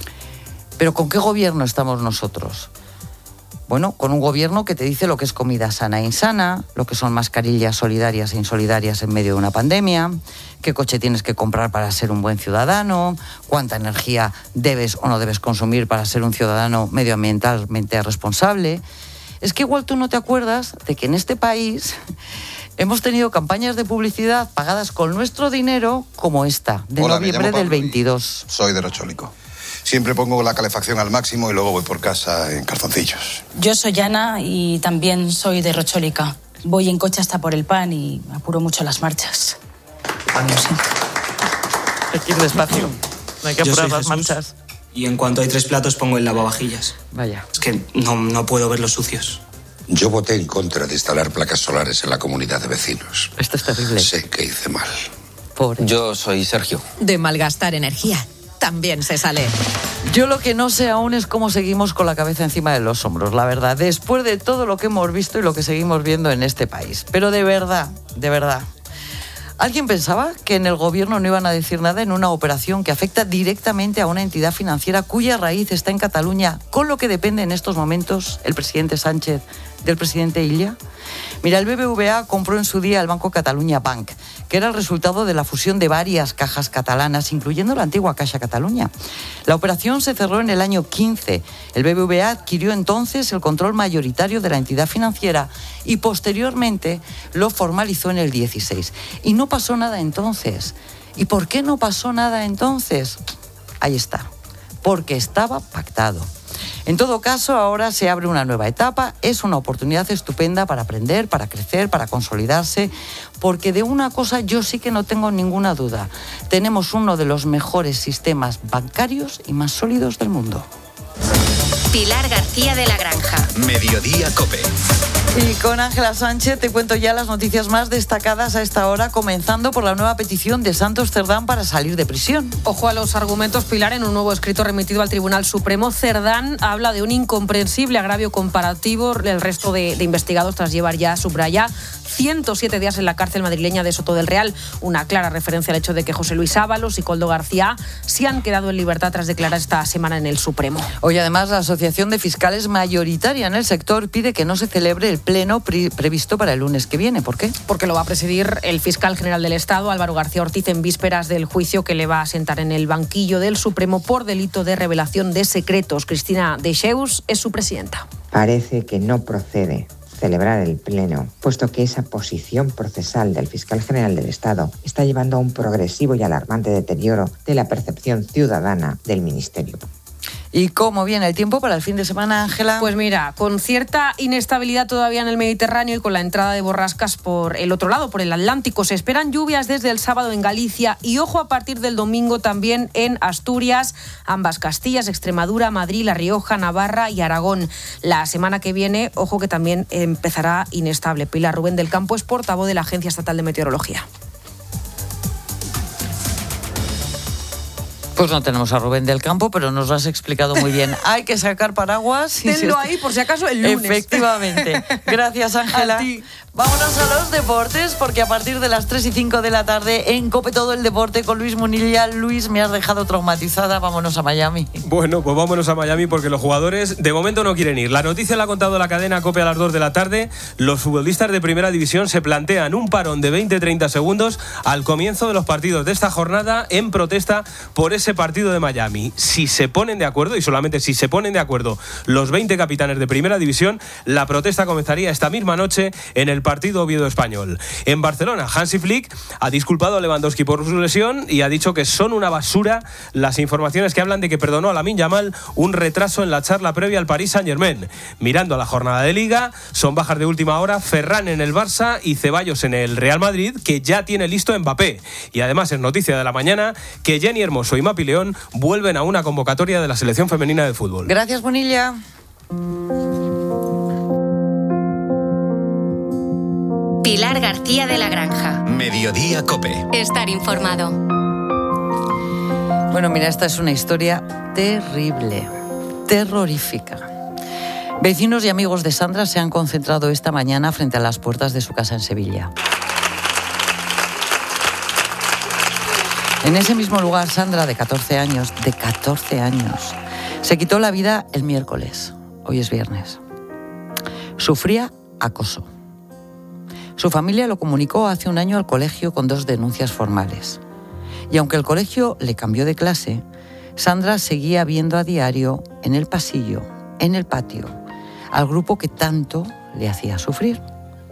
¿Pero con qué gobierno estamos nosotros? Bueno, con un gobierno que te dice lo que es comida sana e insana, lo que son mascarillas solidarias e insolidarias en medio de una pandemia, qué coche tienes que comprar para ser un buen ciudadano, cuánta energía debes o no debes consumir para ser un ciudadano medioambientalmente responsable. Es que igual tú no te acuerdas de que en este país hemos tenido campañas de publicidad pagadas con nuestro dinero como esta, de noviembre del 22. Soy de Rochólico. Siempre pongo la calefacción al máximo y luego voy por casa en calzoncillos. Yo soy Ana y también soy de Rochólica. Voy en coche hasta por el pan y apuro mucho las marchas. Lo siento. Hay que ir despacio. No hay que apurar las marchas. Y en cuanto hay 3 platos pongo el lavavajillas. Vaya. Es que no puedo verlos sucios. Yo voté en contra de instalar placas solares en la comunidad de vecinos. Esto es terrible. Sé que hice mal. Pobre. Yo soy Sergio. De malgastar energía también se sale. Yo lo que no sé aún es cómo seguimos con la cabeza encima de los hombros, la verdad, después de todo lo que hemos visto y lo que seguimos viendo en este país. Pero de verdad, ¿alguien pensaba que en el gobierno no iban a decir nada en una operación que afecta directamente a una entidad financiera cuya raíz está en Cataluña, con lo que depende en estos momentos el presidente Sánchez del presidente Illa? Mira, el BBVA compró en su día el Banco Catalunya Bank, que era el resultado de la fusión de varias cajas catalanas, incluyendo la antigua Caixa Catalunya. La operación se cerró en el año 15. El BBVA adquirió entonces el control mayoritario de la entidad financiera y posteriormente lo formalizó en el 16. Y no pasó nada entonces. ¿Y por qué no pasó nada entonces? Ahí está. Porque estaba pactado. En todo caso, ahora se abre una nueva etapa. Es una oportunidad estupenda para aprender, para crecer, para consolidarse, porque de una cosa yo sí que no tengo ninguna duda. Tenemos uno de los mejores sistemas bancarios y más sólidos del mundo. Pilar García de la Granja. Mediodía COPE. Y con Ángela Sánchez te cuento ya las noticias más destacadas a esta hora, comenzando por la nueva petición de Santos Cerdán para salir de prisión. Ojo a los argumentos, Pilar. En un nuevo escrito remitido al Tribunal Supremo, Cerdán habla de un incomprensible agravio comparativo. El resto de investigados tras llevar ya, subraya, 107 días en la cárcel madrileña de Soto del Real. Una clara referencia al hecho de que José Luis Ábalos y Koldo García se han quedado en libertad tras declarar esta semana en el Supremo. Hoy además la Asociación de Fiscales mayoritaria en el sector pide que no se celebre el pleno previsto para el lunes que viene. ¿Por qué? Porque lo va a presidir el fiscal general del Estado, Álvaro García Ortiz, en vísperas del juicio que le va a sentar en el banquillo del Supremo por delito de revelación de secretos. Cristina Deixeus es su presidenta. Parece que no procede celebrar el pleno, puesto que esa posición procesal del fiscal general del Estado está llevando a un progresivo y alarmante deterioro de la percepción ciudadana del Ministerio. ¿Y cómo viene el tiempo para el fin de semana, Ángela? Pues mira, con cierta inestabilidad todavía en el Mediterráneo y con la entrada de borrascas por el otro lado, por el Atlántico. Se esperan lluvias desde el sábado en Galicia y, ojo, a partir del domingo también en Asturias, ambas Castillas, Extremadura, Madrid, La Rioja, Navarra y Aragón. La semana que viene, ojo, que también empezará inestable. Pilar Rubén del Campo es portavoz de la Agencia Estatal de Meteorología. Pues no tenemos a Rubén del Campo, pero nos lo has explicado muy bien. Hay que sacar paraguas. Tenlo ahí por si acaso el lunes. Efectivamente. Gracias, Ángela. A ti. Vámonos a los deportes, porque a partir de las 3 y 5 de la tarde en COPE todo el deporte con Luis Munilla. Luis, me has dejado traumatizada. Vámonos a Miami. Bueno, pues vámonos a Miami porque los jugadores de momento no quieren ir. La noticia la ha contado la cadena COPE a las 2 de la tarde. Los futbolistas de Primera División se plantean un parón de 20-30 segundos al comienzo de los partidos de esta jornada en protesta por ese partido de Miami. Si se ponen de acuerdo, y solamente si se ponen de acuerdo los 20 capitanes de Primera División, la protesta comenzaría esta misma noche en el partido Oviedo-Español. En Barcelona, Hansi Flick ha disculpado a Lewandowski por su lesión y ha dicho que son una basura las informaciones que hablan de que perdonó a Lamine Yamal un retraso en la charla previa al Paris Saint-Germain. Mirando a la jornada de Liga, son bajas de última hora Ferran en el Barça y Ceballos en el Real Madrid, que ya tiene listo Mbappé. Y además es noticia de la mañana que Jenny Hermoso y Mapi León vuelven a una convocatoria de la selección femenina de fútbol. Gracias, Bonilla. Pilar García de la Granja. Mediodía COPE. Estar informado. Bueno, mira, esta es una historia terrible, terrorífica. Vecinos y amigos de Sandra se han concentrado esta mañana frente a las puertas de su casa en Sevilla. En ese mismo lugar, Sandra, de 14 años, se quitó la vida el miércoles. Hoy es viernes. Sufría acoso. Su familia lo comunicó hace un año al colegio con 2 denuncias formales. Y aunque el colegio le cambió de clase, Sandra seguía viendo a diario, en el pasillo, en el patio, al grupo que tanto le hacía sufrir.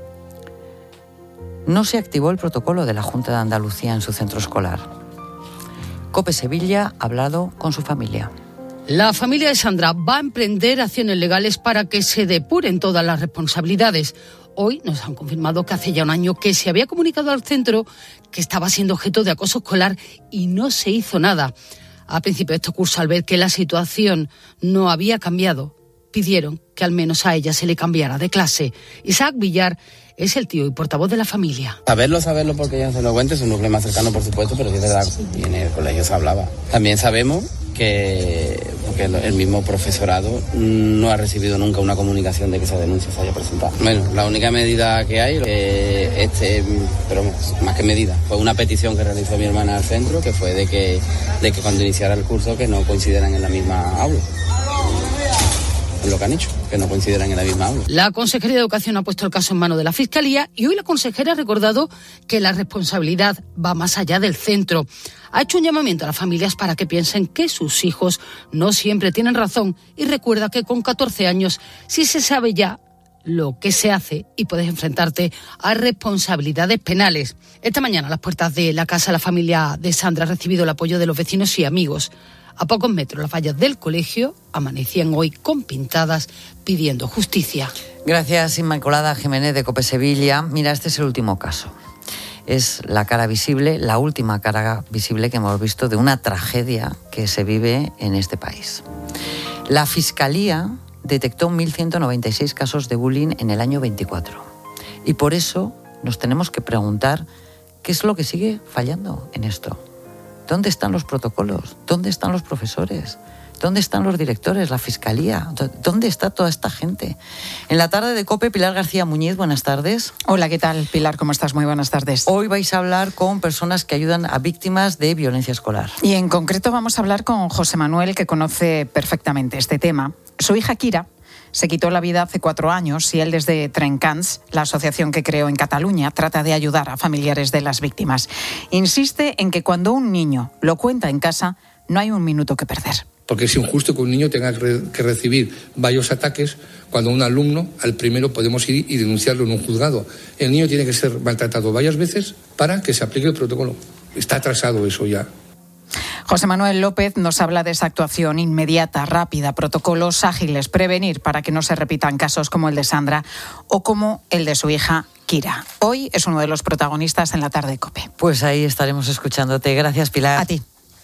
No se activó el protocolo de la Junta de Andalucía en su centro escolar. COPE Sevilla ha hablado con su familia. La familia de Sandra va a emprender acciones legales para que se depuren todas las responsabilidades. Hoy nos han confirmado que hace ya un año que se había comunicado al centro que estaba siendo objeto de acoso escolar y no se hizo nada. A principio de este curso, al ver que la situación no había cambiado, pidieron que al menos a ella se le cambiara de clase. Isaac Villar es el tío y portavoz de la familia. Saberlo porque ella se lo cuente, es un núcleo más cercano, por supuesto, pero sí es verdad, y en el colegio se hablaba. También sabemos que el mismo profesorado no ha recibido nunca una comunicación de que esa denuncia se haya presentado. Bueno, la única medida que hay, pero más que medida, fue una petición que realizó mi hermana al centro, que fue de que cuando iniciara el curso que no coincidieran en la misma aula. lo que han hecho, que no consideran en la misma aula. La Consejería de Educación ha puesto el caso en manos de la Fiscalía y hoy la consejera ha recordado que la responsabilidad va más allá del centro. Ha hecho un llamamiento a las familias para que piensen que sus hijos no siempre tienen razón y recuerda que con 14 años sí se sabe ya lo que se hace y puedes enfrentarte a responsabilidades penales. Esta mañana a las puertas de la casa la familia de Sandra ha recibido el apoyo de los vecinos y amigos. A pocos metros las vallas del colegio amanecían hoy con pintadas pidiendo justicia. Gracias, Inmaculada Jiménez de COPE Sevilla. Mira, este es el último caso. Es la cara visible, la última cara visible que hemos visto de una tragedia que se vive en este país. La Fiscalía detectó 1.196 casos de bullying en el año 24. Y por eso nos tenemos que preguntar qué es lo que sigue fallando en esto. ¿Dónde están los protocolos? ¿Dónde están los profesores? ¿Dónde están los directores, la Fiscalía? ¿Dónde está toda esta gente? En la tarde de COPE, Pilar García Muñiz, buenas tardes. Hola, ¿qué tal, Pilar? ¿Cómo estás? Muy buenas tardes. Hoy vais a hablar con personas que ayudan a víctimas de violencia escolar. Y en concreto vamos a hablar con José Manuel, que conoce perfectamente este tema. Su hija Kira se quitó la vida hace 4 años y él desde Trencans, la asociación que creó en Cataluña, trata de ayudar a familiares de las víctimas. Insiste en que cuando un niño lo cuenta en casa, no hay un minuto que perder. Porque es injusto que un niño tenga que recibir varios ataques cuando un alumno, al primero, podemos ir y denunciarlo en un juzgado. El niño tiene que ser maltratado varias veces para que se aplique el protocolo. Está atrasado eso ya. José Manuel López nos habla de esa actuación inmediata, rápida, protocolos ágiles, prevenir para que no se repitan casos como el de Sandra o como el de su hija Kira. Hoy es uno de los protagonistas en la tarde de COPE. Pues ahí estaremos escuchándote. Gracias, Pilar. A ti.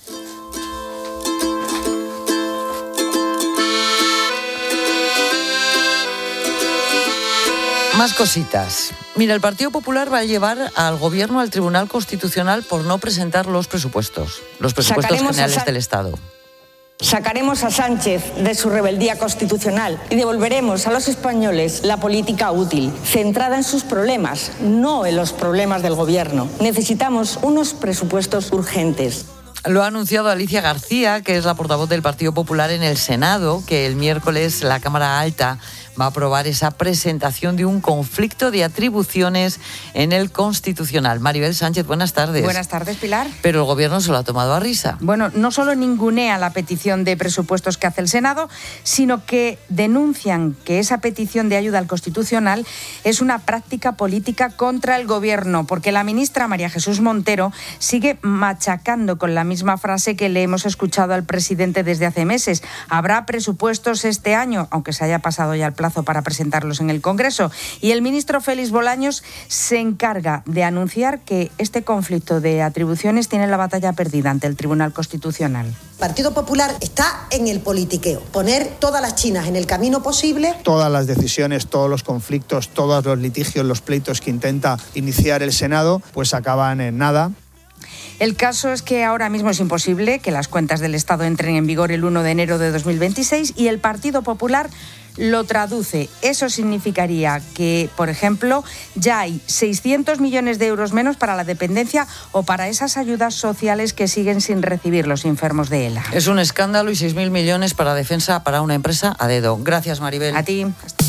Más cositas. Mira, el Partido Popular va a llevar al Gobierno al Tribunal Constitucional por no presentar los presupuestos generales del Estado. Sacaremos a Sánchez de su rebeldía constitucional y devolveremos a los españoles la política útil, centrada en sus problemas, no en los problemas del Gobierno. Necesitamos unos presupuestos urgentes. Lo ha anunciado Alicia García, que es la portavoz del Partido Popular en el Senado, que el miércoles la Cámara Alta va a aprobar esa presentación de un conflicto de atribuciones en el Constitucional. Maribel Sánchez, buenas tardes. Buenas tardes, Pilar. Pero el Gobierno se lo ha tomado a risa. Bueno, no solo ningunea la petición de presupuestos que hace el Senado, sino que denuncian que esa petición de ayuda al Constitucional es una práctica política contra el Gobierno, porque la ministra María Jesús Montero sigue machacando con la misma frase que le hemos escuchado al presidente desde hace meses. Habrá presupuestos este año, aunque se haya pasado ya el plazo para presentarlos en el Congreso. Y el ministro Félix Bolaños se encarga de anunciar que este conflicto de atribuciones tiene la batalla perdida ante el Tribunal Constitucional. El Partido Popular está en el politiqueo, poner todas las chinas en el camino posible. Todas las decisiones, todos los conflictos, todos los litigios, los pleitos que intenta iniciar el Senado, pues acaban en nada. El caso es que ahora mismo es imposible que las cuentas del Estado entren en vigor el 1 de enero de 2026 y el Partido Popular lo traduce. Eso significaría que, por ejemplo, ya hay 600 millones de euros menos para la dependencia o para esas ayudas sociales que siguen sin recibir los enfermos de ELA. Es un escándalo y 6.000 millones para defensa para una empresa a dedo. Gracias, Maribel. A ti.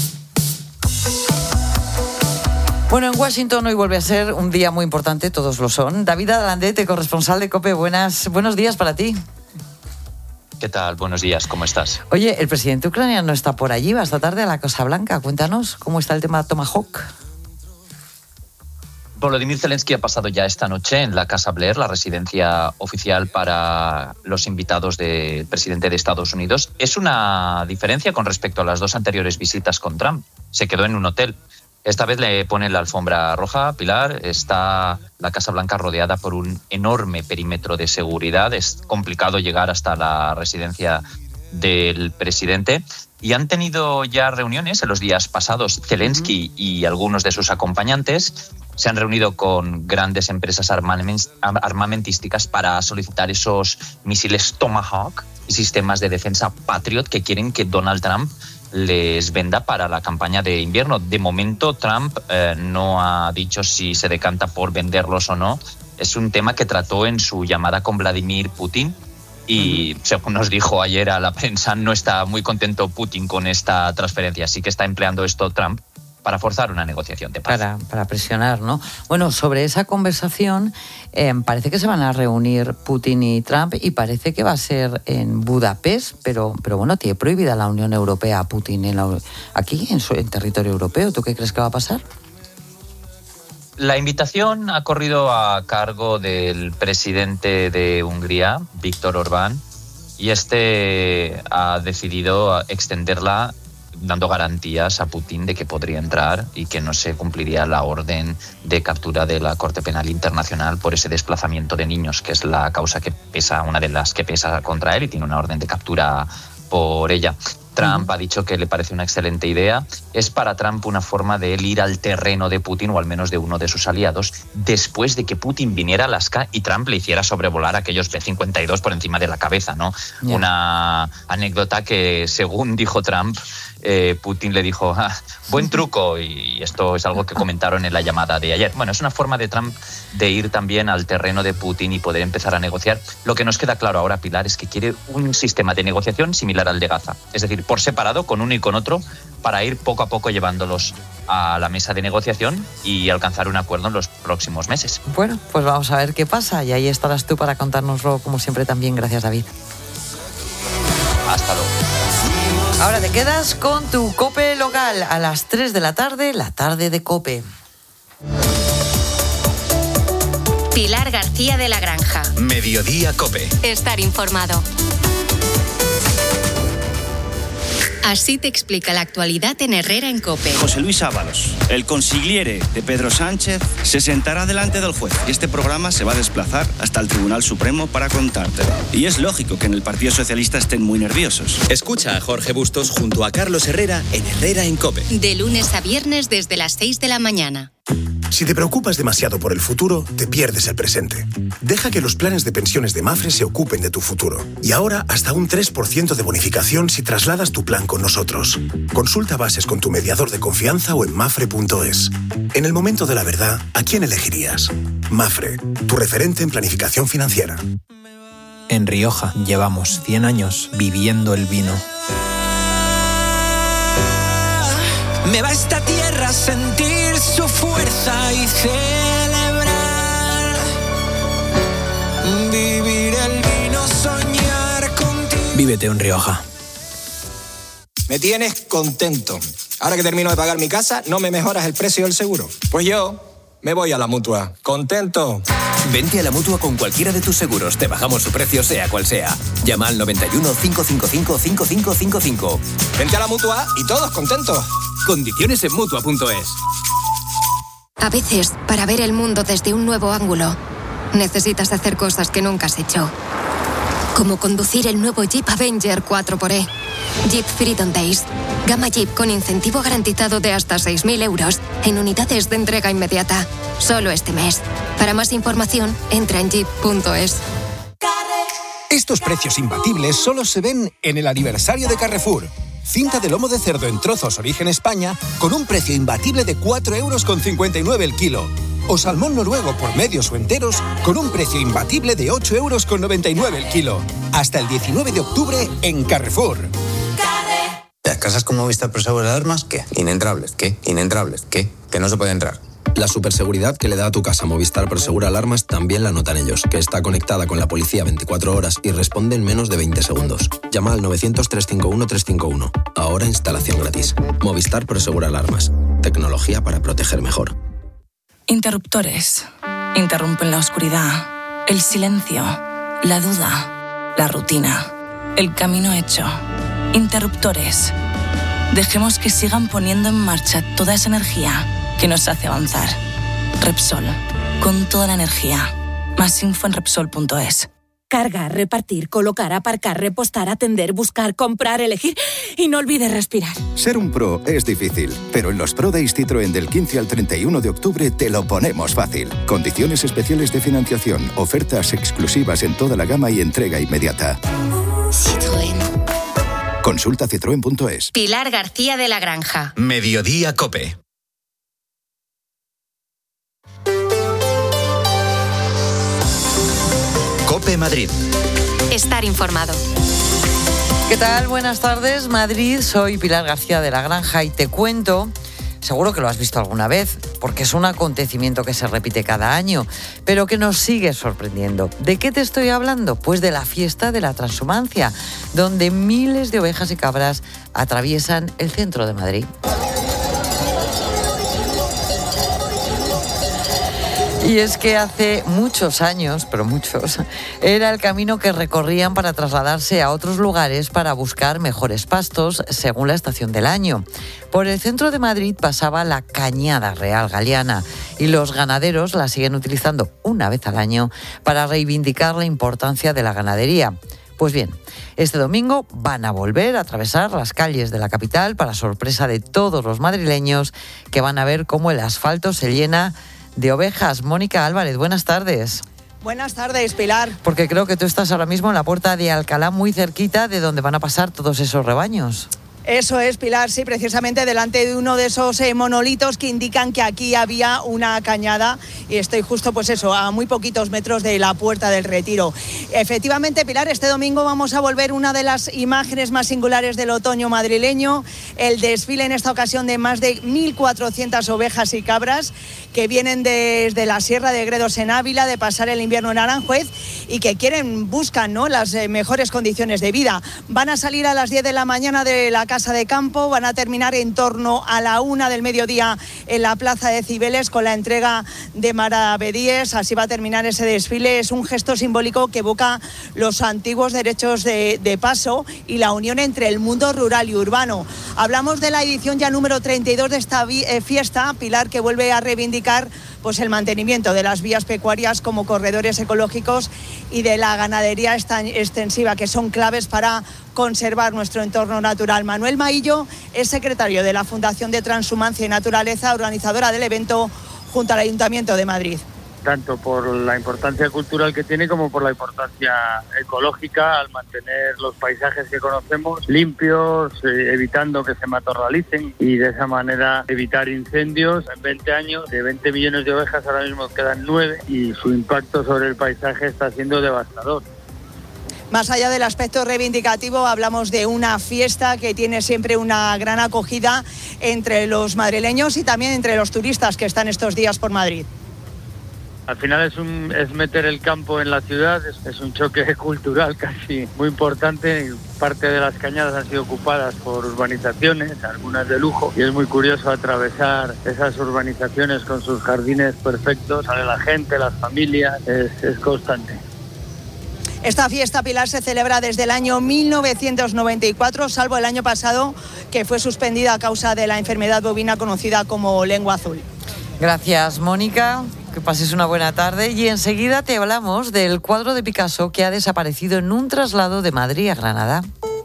Bueno, en Washington hoy vuelve a ser un día muy importante, todos lo son. David Alandete, corresponsal de COPE, buenos días para ti. ¿Qué tal? Buenos días, ¿cómo estás? Oye, el presidente ucraniano está por allí, va esta tarde a la Casa Blanca. Cuéntanos, ¿cómo está el tema Tomahawk? Volodymyr Zelensky ha pasado ya esta noche en la Casa Blair, la residencia oficial para los invitados del presidente de Estados Unidos. Es una diferencia con respecto a las 2 anteriores visitas con Trump. Se quedó en un hotel. Esta vez le ponen la alfombra roja, Pilar. Está la Casa Blanca rodeada por un enorme perímetro de seguridad. Es complicado llegar hasta la residencia del presidente. Y han tenido ya reuniones en los días pasados. Zelensky y algunos de sus acompañantes se han reunido con grandes empresas armamentísticas para solicitar esos misiles Tomahawk y sistemas de defensa Patriot que quieren que Donald Trump les venda para la campaña de invierno. De momento, Trump no ha dicho si se decanta por venderlos o no. Es un tema que trató en su llamada con Vladimir Putin y según nos dijo ayer a la prensa, no está muy contento Putin con esta transferencia, así que está empleando esto Trump para forzar una negociación de paz. Para presionar, ¿no? Bueno, sobre esa conversación, parece que se van a reunir Putin y Trump y parece que va a ser en Budapest, pero bueno, tiene prohibida la Unión Europea a Putin aquí, en territorio europeo. ¿Tú qué crees que va a pasar? La invitación ha corrido a cargo del presidente de Hungría, Viktor Orbán, y este ha decidido extenderla dando garantías a Putin de que podría entrar y que no se cumpliría la orden de captura de la Corte Penal Internacional por ese desplazamiento de niños, que es la causa que pesa, una de las que pesa contra él, y tiene una orden de captura por ella. Trump ha dicho que le parece una excelente idea. Es para Trump una forma de él ir al terreno de Putin, o al menos de uno de sus aliados, después de que Putin viniera a Alaska y Trump le hiciera sobrevolar aquellos B-52 por encima de la cabeza, ¿no? Yeah. Una anécdota que, según dijo Trump, Putin le dijo, buen truco, y esto es algo que comentaron en la llamada de ayer. Bueno, es una forma de Trump de ir también al terreno de Putin y poder empezar a negociar. Lo que nos queda claro ahora, Pilar, es que quiere un sistema de negociación similar al de Gaza, es decir, por separado, con uno y con otro, para ir poco a poco llevándolos a la mesa de negociación y alcanzar un acuerdo en los próximos meses. Bueno, pues vamos a ver qué pasa, y ahí estarás tú para contárnoslo, como siempre, también. Gracias, David. Hasta luego. Ahora te quedas con tu COPE local a las 3 de la tarde de COPE. Pilar García de la Granja. Mediodía COPE. Estar informado. Así te explica la actualidad en Herrera en COPE. José Luis Ábalos, el consigliere de Pedro Sánchez, se sentará delante del juez y este programa se va a desplazar hasta el Tribunal Supremo para contártelo. Y es lógico que en el Partido Socialista estén muy nerviosos. Escucha a Jorge Bustos junto a Carlos Herrera en Herrera en COPE. De lunes a viernes desde las 6 de la mañana. Si te preocupas demasiado por el futuro, te pierdes el presente. Deja que los planes de pensiones de Mapfre se ocupen de tu futuro. Y ahora, hasta un 3% de bonificación si trasladas tu plan con nosotros. Consulta bases con tu mediador de confianza o en mafre.es. En el momento de la verdad, ¿a quién elegirías? Mapfre, tu referente en planificación financiera. En Rioja llevamos 100 años viviendo el vino. Me va esta tierra a sentir su fuerza y celebrar. Vivir el vino, soñar contigo. Vívete en Rioja. Me tienes contento. Ahora que termino de pagar mi casa, ¿no me mejoras el precio del seguro? Pues yo me voy a la Mutua. ¿Contento? Vente a la Mutua con cualquiera de tus seguros. Te bajamos su precio, sea cual sea. Llama al 91 555 5555. Vente a la Mutua y todos contentos. Condiciones en Mutua.es. A veces, para ver el mundo desde un nuevo ángulo, necesitas hacer cosas que nunca has hecho. Como conducir el nuevo Jeep Avenger 4xe. Jeep Freedom Days. Gama Jeep con incentivo garantizado de hasta 6.000 euros en unidades de entrega inmediata. Solo este mes. Para más información, entra en jeep.es. Estos precios imbatibles solo se ven en el aniversario de Carrefour. Cinta de lomo de cerdo en trozos origen España con un precio imbatible de 4,59 € el kilo. O salmón noruego por medios o enteros con un precio imbatible de 8,99 € el kilo. Hasta el 19 de octubre en Carrefour. Las casas con Movistar Prosegur Alarmas, ¿qué? Inentrables, ¿qué? Inentrables, ¿qué? Que no se puede entrar. La superseguridad que le da a tu casa Movistar Prosegur Alarmas también la notan ellos, que está conectada con la policía 24 horas y responde en menos de 20 segundos. Llama al 900-351-351. Ahora instalación gratis. Movistar Prosegur Alarmas. Tecnología para proteger mejor. Interruptores. Interrumpen la oscuridad, el silencio, la duda, la rutina, el camino hecho. Interruptores. Dejemos que sigan poniendo en marcha toda esa energía que nos hace avanzar. Repsol, con toda la energía. Más info en Repsol.es. Cargar, repartir, colocar, aparcar, repostar, atender, buscar, comprar, elegir y no olvides respirar. Ser un pro es difícil, pero en los Pro Days Citroën del 15 al 31 de octubre te lo ponemos fácil. Condiciones especiales de financiación, ofertas exclusivas en toda la gama y entrega inmediata. Citroën. Consulta citroen.es. Pilar García de la Granja. Mediodía COPE. COPE Madrid. Estar informado. ¿Qué tal? Buenas tardes, Madrid. Soy Pilar García de La Granja y te cuento, seguro que lo has visto alguna vez, porque es un acontecimiento que se repite cada año, pero que nos sigue sorprendiendo. ¿De qué te estoy hablando? Pues de la fiesta de la transhumancia, donde miles de ovejas y cabras atraviesan el centro de Madrid. Y es que hace muchos años, pero muchos, era el camino que recorrían para trasladarse a otros lugares para buscar mejores pastos según la estación del año. Por el centro de Madrid pasaba la Cañada Real Galiana y los ganaderos la siguen utilizando una vez al año para reivindicar la importancia de la ganadería. Pues bien, este domingo van a volver a atravesar las calles de la capital para sorpresa de todos los madrileños que van a ver cómo el asfalto se llena de ovejas. Mónica Álvarez, buenas tardes. Buenas tardes, Pilar. Porque creo que tú estás ahora mismo en la puerta de Alcalá, muy cerquita de donde van a pasar todos esos rebaños. Eso es, Pilar, sí, precisamente delante de uno de esos monolitos que indican que aquí había una cañada y estoy justo, pues eso, a muy poquitos metros de la Puerta del Retiro. Efectivamente, Pilar, este domingo vamos a volver una de las imágenes más singulares del otoño madrileño, el desfile en esta ocasión de más de 1.400 ovejas y cabras que vienen desde la Sierra de Gredos en Ávila, de pasar el invierno en Aranjuez y que buscan, ¿no?, las mejores condiciones de vida. Van a salir a las 10 de la mañana de la Casa de Campo, van a terminar en torno a la 1 del mediodía en la Plaza de Cibeles con la entrega de maravedíes. Así va a terminar ese desfile. Es un gesto simbólico que evoca los antiguos derechos de paso y la unión entre el mundo rural y urbano. Hablamos de la edición ya número 32 de esta fiesta, Pilar, que vuelve a reivindicar pues el mantenimiento de las vías pecuarias como corredores ecológicos y de la ganadería extensiva, que son claves para conservar nuestro entorno natural. Manuel Maillo es secretario de la Fundación de Transhumancia y Naturaleza, organizadora del evento junto al Ayuntamiento de Madrid. Tanto por la importancia cultural que tiene como por la importancia ecológica al mantener los paisajes que conocemos limpios, evitando que se matorralicen y de esa manera evitar incendios. En 20 años, de 20 millones de ovejas ahora mismo quedan 9 y su impacto sobre el paisaje está siendo devastador. Más allá del aspecto reivindicativo, hablamos de una fiesta que tiene siempre una gran acogida entre los madrileños y también entre los turistas que están estos días por Madrid. Al final es meter el campo en la ciudad, es un choque cultural casi muy importante. Parte de las cañadas han sido ocupadas por urbanizaciones, algunas de lujo, y es muy curioso atravesar esas urbanizaciones con sus jardines perfectos. Sale la gente, las familias, es constante. Esta fiesta, Pilar, se celebra desde el año 1994, salvo el año pasado, que fue suspendida a causa de la enfermedad bovina conocida como lengua azul. Gracias, Mónica. Que pases una buena tarde y enseguida te hablamos del cuadro de Picasso que ha desaparecido en un traslado de Madrid a Granada.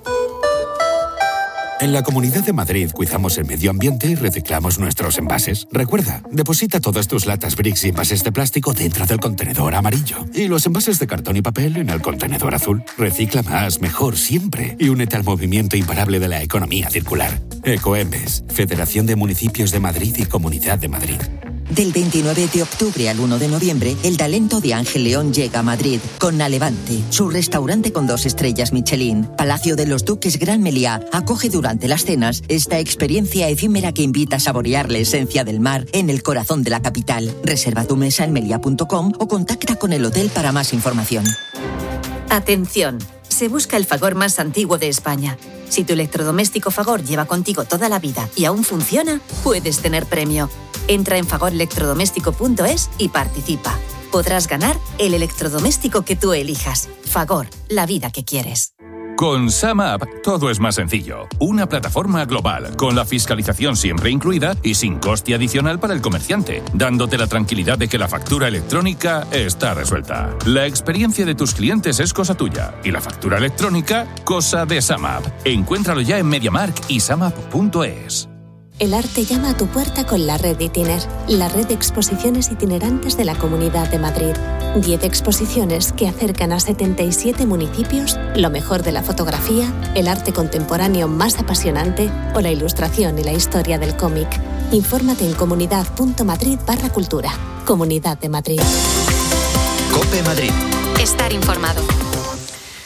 En la Comunidad de Madrid cuidamos el medio ambiente y reciclamos nuestros envases. Recuerda, deposita todas tus latas Brix y envases de plástico dentro del contenedor amarillo y los envases de cartón y papel en el contenedor azul. Recicla más, mejor, siempre y únete al movimiento imparable de la economía circular. Ecoembes, Federación de Municipios de Madrid y Comunidad de Madrid. Del 29 de octubre al 1 de noviembre, el talento de Ángel León llega a Madrid con Alevante, su restaurante con 2 estrellas Michelin. Palacio de los Duques Gran Meliá acoge durante las cenas esta experiencia efímera que invita a saborear la esencia del mar en el corazón de la capital. Reserva tu mesa en melia.com o contacta con el hotel para más información. Atención, se busca el Fagor más antiguo de España. Si tu electrodoméstico Fagor lleva contigo toda la vida y aún funciona, puedes tener premio. Entra en fagorelectrodoméstico.es y participa. Podrás ganar el electrodoméstico que tú elijas. Fagor, la vida que quieres. Con SumUp todo es más sencillo. Una plataforma global, con la fiscalización siempre incluida y sin coste adicional para el comerciante, dándote la tranquilidad de que la factura electrónica está resuelta. La experiencia de tus clientes es cosa tuya y la factura electrónica, cosa de SumUp. Encuéntralo ya en MediaMarkt y sumup.es. El arte llama a tu puerta con la Red Itiner, la red de exposiciones itinerantes de la Comunidad de Madrid. 10 exposiciones que acercan a 77 municipios lo mejor de la fotografía, el arte contemporáneo más apasionante o la ilustración y la historia del cómic. Infórmate en comunidad.madrid/cultura. Comunidad de Madrid. COPE Madrid. Estar informado.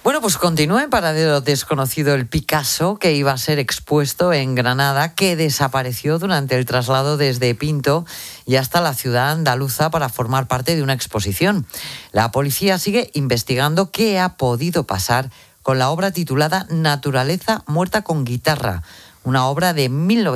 Bueno, pues continúa en paradero desconocido el Picasso que iba a ser expuesto en Granada, que desapareció durante el traslado desde Pinto y hasta la ciudad andaluza para formar parte de una exposición. La policía sigue investigando qué ha podido pasar con la obra titulada Naturaleza muerta con guitarra, una obra de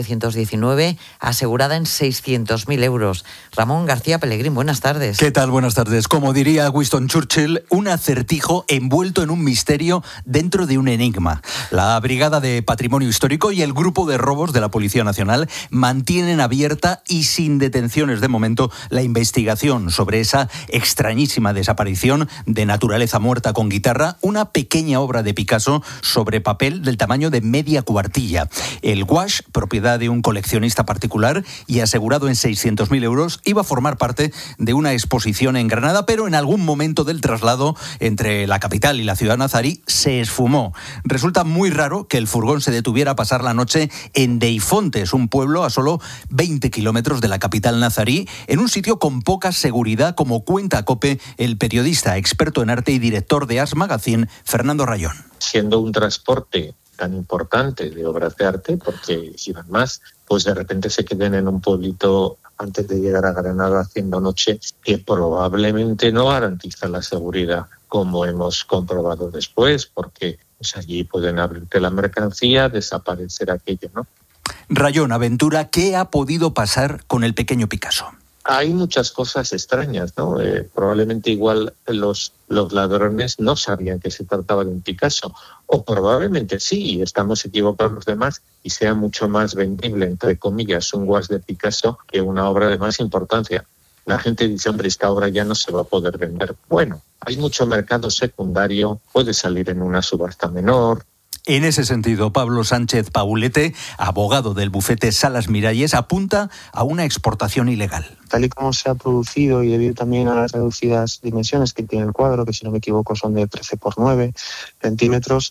1919 asegurada en 600.000 euros. Ramón García Pellegrín, buenas tardes. ¿Qué tal? Buenas tardes. Como diría Winston Churchill, un acertijo envuelto en un misterio dentro de un enigma. La Brigada de Patrimonio Histórico y el Grupo de Robos de la Policía Nacional mantienen abierta y sin detenciones de momento la investigación sobre esa extrañísima desaparición de Naturaleza muerta con guitarra, una pequeña obra de Picasso sobre papel del tamaño de media cuartilla. El gouache, propiedad de un coleccionista particular y asegurado en 600.000 euros, iba a formar parte de una exposición en Granada, pero en algún momento del traslado entre la capital y la ciudad nazarí se esfumó. Resulta muy raro que el furgón se detuviera a pasar la noche en Deifontes, un pueblo a solo 20 kilómetros de la capital nazarí, en un sitio con poca seguridad, como cuenta COPE el periodista, experto en arte y director de As Magazine, Fernando Rayón. Siendo un transporte tan importante de obras de arte, porque si van más, pues de repente se queden en un pueblito antes de llegar a Granada haciendo noche, que probablemente no garantiza la seguridad, como hemos comprobado después, porque pues allí pueden abrirte la mercancía, desaparecer aquello, ¿no? Rayón aventura qué ha podido pasar con el pequeño Picasso. Hay muchas cosas extrañas, ¿no? Probablemente igual los ladrones no sabían que se trataba de un Picasso, o probablemente sí, y estamos equivocados los demás, y sea mucho más vendible, entre comillas, un gouache de Picasso que una obra de más importancia. La gente dice, hombre, esta obra ya no se va a poder vender. Bueno, hay mucho mercado secundario, puede salir en una subasta menor. En ese sentido, Pablo Sánchez Paulete, abogado del bufete Salas Miralles, apunta a una exportación ilegal. Tal y como se ha producido y debido también a las reducidas dimensiones que tiene el cuadro, que si no me equivoco son de 13 por 9 centímetros,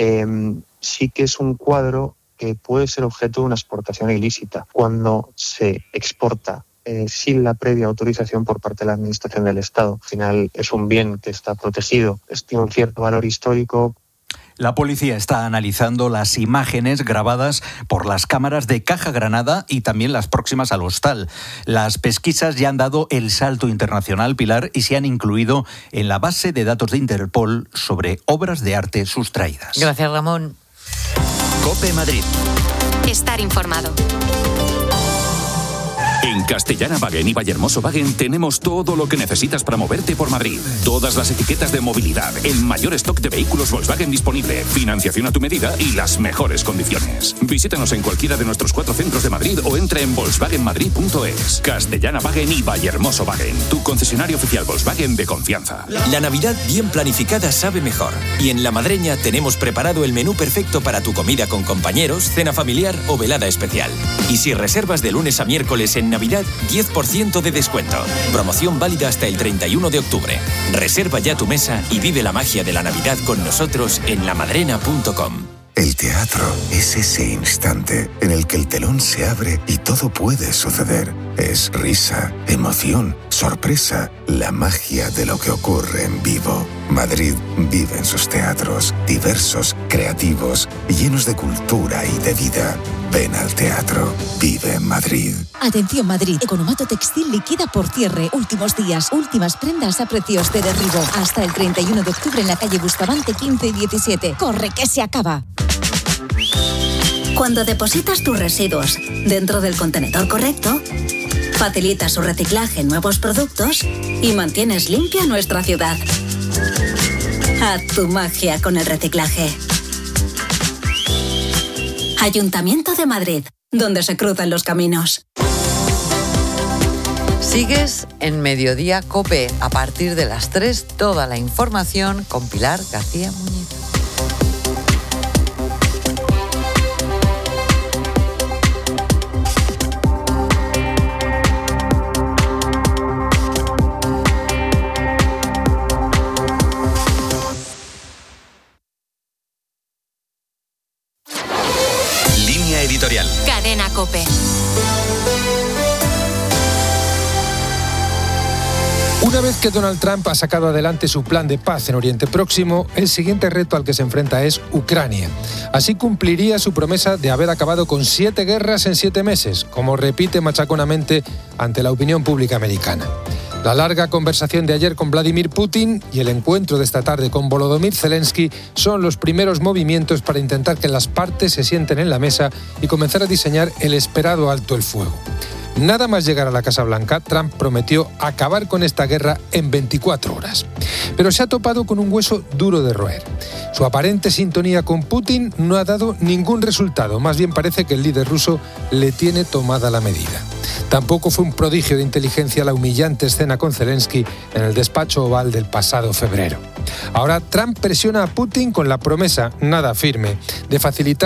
sí que es un cuadro que puede ser objeto de una exportación ilícita. Cuando se exporta sin la previa autorización por parte de la Administración del Estado, al final es un bien que está protegido, tiene un cierto valor histórico. La policía está analizando las imágenes grabadas por las cámaras de Caja Granada y también las próximas al hostal. Las pesquisas ya han dado el salto internacional, Pilar, y se han incluido en la base de datos de Interpol sobre obras de arte sustraídas. Gracias, Ramón. COPE Madrid. Estar informado. En Castellana-Wagen y Vallehermoso-Wagen tenemos todo lo que necesitas para moverte por Madrid. Todas las etiquetas de movilidad, el mayor stock de vehículos Volkswagen disponible, financiación a tu medida y las mejores condiciones. Visítanos en cualquiera de nuestros 4 centros de Madrid o entra en volkswagenmadrid.es. Castellana-Wagen y Vallehermoso-Wagen, tu concesionario oficial Volkswagen de confianza. La Navidad bien planificada sabe mejor. Y en La Madreña tenemos preparado el menú perfecto para tu comida con compañeros, cena familiar o velada especial. Y si reservas de lunes a miércoles en Navidad, 10% de descuento. Promoción válida hasta el 31 de octubre. Reserva ya tu mesa y vive la magia de la Navidad con nosotros en lamadrena.com. El teatro es ese instante en el que el telón se abre y todo puede suceder. Es risa, emoción, sorpresa, la magia de lo que ocurre en vivo. Madrid vive en sus teatros, diversos, creativos, llenos de cultura y de vida. Ven al teatro, vive en Madrid. Atención Madrid, Economato Textil liquida por cierre. Últimos días, últimas prendas a precios de derribo. Hasta el 31 de octubre en la calle Bustamante 15 y 17. ¡Corre que se acaba! Cuando depositas tus residuos dentro del contenedor correcto, facilitas su reciclaje en nuevos productos y mantienes limpia nuestra ciudad. Haz tu magia con el reciclaje. Ayuntamiento de Madrid, donde se cruzan los caminos. Sigues en Mediodía COPE. A partir de las 3, toda la información con Pilar García Muñiz. Editorial. Cadena COPE. Una vez que Donald Trump ha sacado adelante su plan de paz en Oriente Próximo, el siguiente reto al que se enfrenta es Ucrania. Así cumpliría su promesa de haber acabado con 7 guerras en 7 meses, como repite machaconamente ante la opinión pública americana. La larga conversación de ayer con Vladimir Putin y el encuentro de esta tarde con Volodymyr Zelensky son los primeros movimientos para intentar que las partes se sienten en la mesa y comenzar a diseñar el esperado alto el fuego. Nada más llegar a la Casa Blanca, Trump prometió acabar con esta guerra en 24 horas. Pero se ha topado con un hueso duro de roer. Su aparente sintonía con Putin no ha dado ningún resultado. Más bien parece que el líder ruso le tiene tomada la medida. Tampoco fue un prodigio de inteligencia la humillante escena con Zelensky en el despacho oval del pasado febrero. Ahora Trump presiona a Putin con la promesa, nada firme, de facilitar